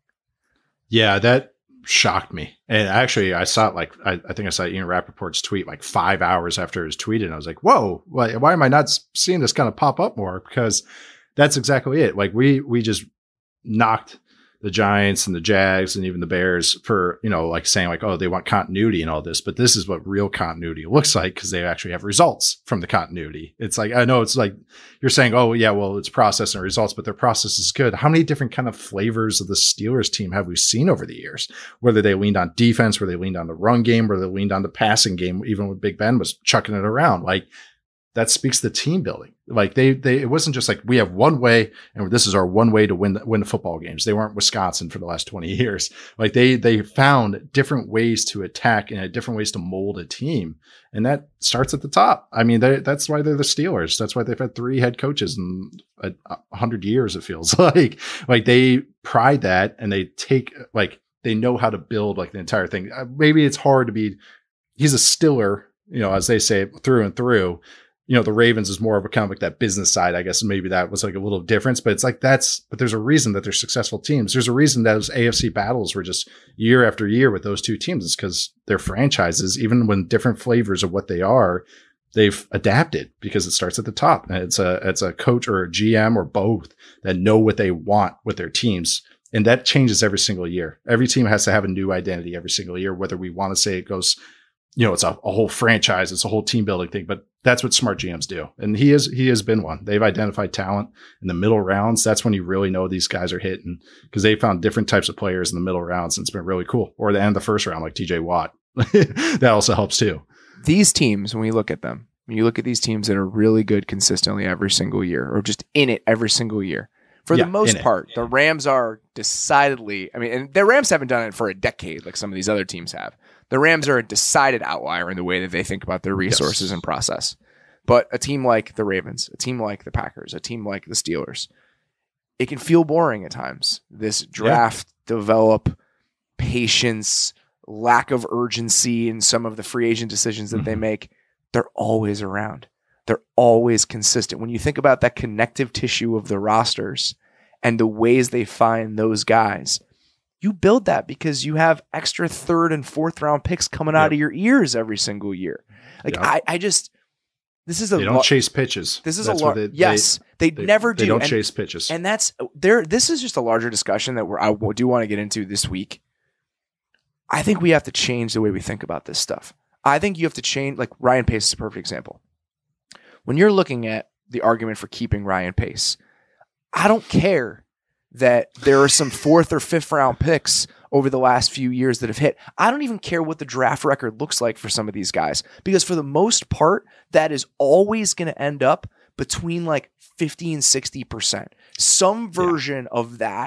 Speaker 8: Yeah, that shocked me. And actually, I saw it like, I, I think I saw Ian Rappaport's tweet like five hours after it was tweeted. And I was like, whoa, why, why am I not seeing this kind of pop up more? Because that's exactly it. Like we, we just knocked the Giants and the Jags and even the Bears for, you know, like saying like, oh, they want continuity and all this, but this is what real continuity looks like, because they actually have results from the continuity. It's like, I know it's like you're saying, oh yeah, well, it's process and results, but their process is good. How many different kind of flavors of the Steelers team have we seen over the years? Whether they leaned on defense, whether they leaned on the run game, whether they leaned on the passing game, even when Big Ben was chucking it around, like that speaks to team building. Like they, they, it wasn't just like we have one way and this is our one way to win, win the football games. They weren't Wisconsin for the last twenty years. Like they, they found different ways to attack and different ways to mold a team. And that starts at the top. I mean, that's why they're the Steelers. That's why they've had three head coaches in a, a hundred years. It feels like, like they pride that and they take, like, they know how to build like the entire thing. Uh, maybe it's hard to be, he's a Stiller, you know, as they say, through and through. You know, the Ravens is more of a kind of like that business side, I guess. Maybe that was like a little difference, but it's like that's, but there's a reason that they're successful teams. There's a reason that those A F C battles were just year after year with those two teams. It's because they're franchises, even when different flavors of what they are, they've adapted because it starts at the top. And it's a, it's a coach or a G M or both that know what they want with their teams. And that changes every single year. Every team has to have a new identity every single year, whether we want to say it goes, you know, it's a, a whole franchise, it's a whole team building thing, but that's what smart G Ms do. And he is, he has been one. They've identified talent in the middle rounds. That's when you really know these guys are hitting, because they found different types of players in the middle rounds. And it's been really cool. Or the end of the first round, like T J Watt. That also helps too.
Speaker 7: These teams, when we look at them, when you look at these teams that are really good consistently every single year, or just in it every single year, for
Speaker 8: Yeah,
Speaker 7: the most
Speaker 8: in it.
Speaker 7: part, the Rams are decidedly, I mean, and the Rams haven't done it for a decade like some of these other teams have. The Rams are a decided outlier in the way that they think about their resources
Speaker 8: Yes.
Speaker 7: and process. But a team like the Ravens, a team like the Packers, a team like the Steelers, it can feel boring at times. This draft, develop, patience, lack of urgency in some of the free agent decisions that they make, they're always around. They're always consistent. When you think about that connective tissue of the rosters and the ways they find those guys, you build that because you have extra third and fourth round picks coming out
Speaker 8: Yep.
Speaker 7: of your ears every single year. Like
Speaker 8: Yep.
Speaker 7: I, I just, this is a
Speaker 8: They don't
Speaker 7: lo-
Speaker 8: chase pitches.
Speaker 7: This is
Speaker 8: That's
Speaker 7: a
Speaker 8: what
Speaker 7: large.
Speaker 8: they-
Speaker 7: Yes, they,
Speaker 8: they-
Speaker 7: never do.
Speaker 8: They don't
Speaker 7: and,
Speaker 8: chase pitches.
Speaker 7: and that's there. This is just a larger discussion that we're, I do want to get into this week. I think we have to change the way we think about this stuff. I think you have to change. Like Ryan Pace is a perfect example. When you're looking at the argument for keeping Ryan Pace, I don't care that there are some fourth or fifth round picks over the last few years that have hit. I don't even care what the draft record looks like for some of these guys, because for the most part, that is always going to end up between like fifty and sixty percent. Some version yeah. of that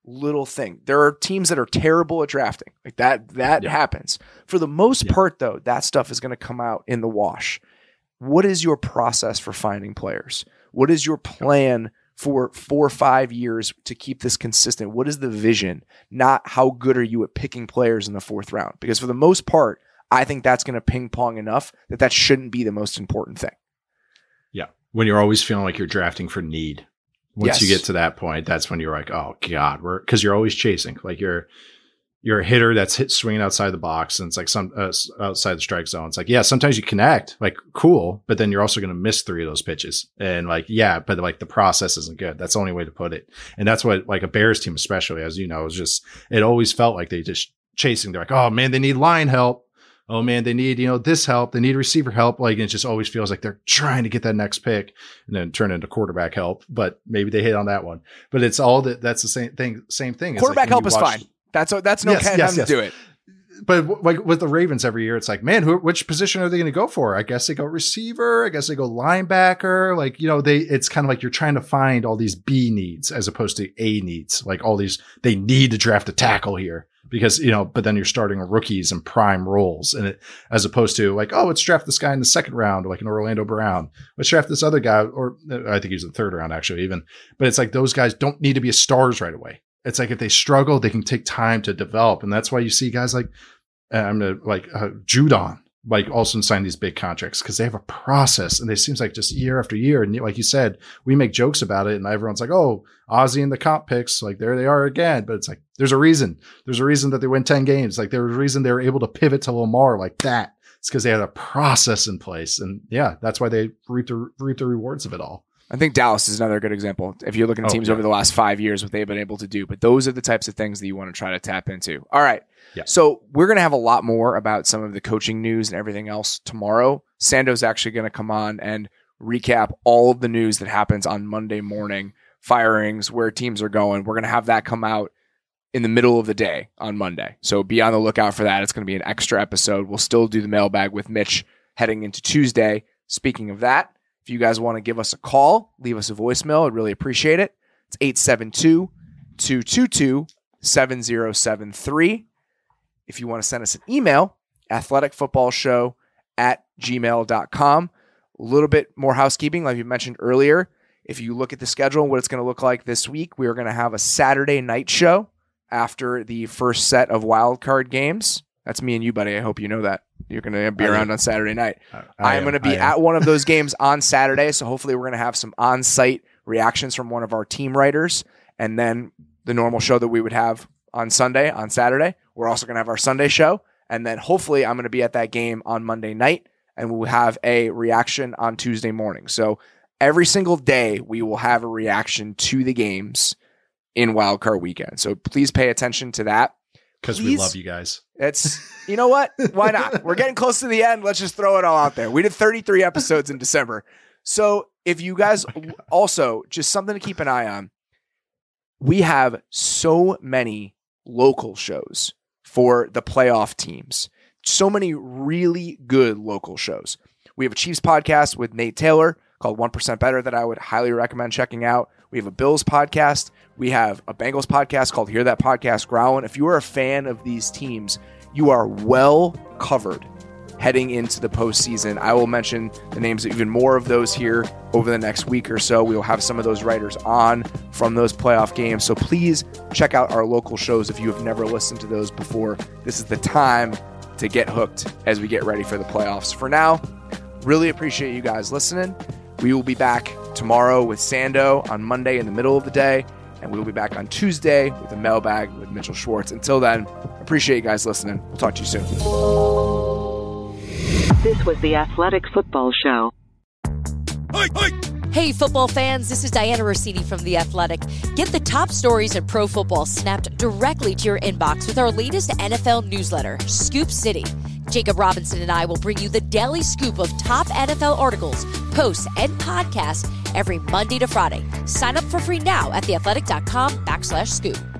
Speaker 7: little thing. There are teams that are terrible at drafting. Like that, that yeah. happens. For the most yeah. part, though, that stuff is going to come out in the wash. What is your process for finding players? What is your plan for four or five years to keep this consistent? What is the vision? Not how good are you at picking players in the fourth round? Because for the most part, I think that's going to ping pong enough that that shouldn't be the most important thing.
Speaker 8: Yeah. When you're always feeling like you're drafting for need. Once yes. you get to that point, that's when you're like, oh God, we're, cause you're always chasing. Like you're, you're a hitter that's hit swinging outside the box and it's like some uh, outside the strike zone. It's like, yeah, sometimes you connect, like cool, but then you're also going to miss three of those pitches. And like, yeah, but like the process isn't good. That's the only way to put it. And that's what like a Bears team, especially, as you know, is just, it always felt like they just chasing. They're like, oh man, they need line help. Oh man, they need, you know, this help. They need receiver help. Like, it just always feels like they're trying to get that next pick and then turn into quarterback help, but maybe they hit on that one, but it's all that that's the same thing. Same thing.
Speaker 7: Quarterback
Speaker 8: like
Speaker 7: help is watch, fine. That's, that's no yes, time yes, yes. to do it.
Speaker 8: But like with the Ravens every year, it's like, man, who, which position are they going to go for? I guess they go receiver. I guess they go linebacker. Like, you know, they, it's kind of like you're trying to find all these B needs as opposed to A needs. Like all these, they need to draft a tackle here. Because, you know, but then you're starting rookies in prime roles and it, as opposed to like, oh, let's draft this guy in the second round, like an Orlando Brown. Let's draft this other guy, or I think he's in the third round actually even, but it's like those guys don't need to be stars right away. It's like if they struggle, they can take time to develop. And that's why you see guys like, I'm um, like uh, Judon, like also sign these big contracts because they have a process and it seems like just year after year. And like you said, we make jokes about it and everyone's like, oh, Ozzie and the comp picks, like there they are again. But it's like, there's a reason. There's a reason that they win ten games. Like there's a reason they were able to pivot to Lamar like that. It's because they had a process in place. And yeah, that's why they reap the, reap the rewards of it all.
Speaker 7: I think Dallas is another good example. If you're looking at teams oh, yeah. over the last five years, what they've been able to do, but those are the types of things that you want to try to tap into. All right.
Speaker 8: Yeah.
Speaker 7: So we're going to have a lot more about some of the coaching news and everything else tomorrow. Sando's actually going to come on and recap all of the news that happens on Monday morning, firings, where teams are going. We're going to have that come out in the middle of the day on Monday. So be on the lookout for that. It's going to be an extra episode. We'll still do the mailbag with Mitch heading into Tuesday. Speaking of that, if you guys want to give us a call, leave us a voicemail. I'd really appreciate it. It's eight seven two, two two two, seven zero seven three. If you want to send us an email, athleticfootballshow at gmail dot com. A little bit more housekeeping, like you mentioned earlier. If you look at the schedule and what it's going to look like this week, we are going to have a Saturday night show after the first set of wild card games. That's me and you, buddy. I hope you know that. You're going to be I around am. on Saturday night. I, I am going to be I at am. one of those games on Saturday, so hopefully we're going to have some on-site reactions from one of our team writers, and then the normal show that we would have on Sunday, on Saturday. We're also going to have our Sunday show, and then hopefully I'm going to be at that game on Monday night, and we'll have a reaction on Tuesday morning. So every single day we will have a reaction to the games in Wild Card Weekend. So please pay attention to that.
Speaker 8: Because we love you guys.
Speaker 7: It's, you know what? Why not? We're getting close to the end. Let's just throw it all out there. We did thirty-three episodes in December. So if you guys also, just something to keep an eye on, we have so many local shows for the playoff teams. So many really good local shows. We have a Chiefs podcast with Nate Taylor called one percent Better that I would highly recommend checking out. We have a Bills podcast. We have a Bengals podcast called Hear That Podcast Growlin'. If you are a fan of these teams, you are well covered heading into the postseason. I will mention the names of even more of those here over the next week or so. We will have some of those writers on from those playoff games. So please check out our local shows if you have never listened to those before. This is the time to get hooked as we get ready for the playoffs. For now, really appreciate you guys listening. We will be back tomorrow with Sando on Monday in the middle of the day, and we will be back on Tuesday with a mailbag with Mitchell Schwartz. Until then, appreciate you guys listening. We'll talk to you soon.
Speaker 6: This was the Athletic Football Show.
Speaker 14: Hey, hey. Hey, football fans, this is Diana Rossini from The Athletic. Get the top stories in pro football snapped directly to your inbox with our latest N F L newsletter, Scoop City. Jacob Robinson and I will bring you the daily scoop of top N F L articles, posts, and podcasts every Monday to Friday. Sign up for free now at theathletic.com backslash scoop.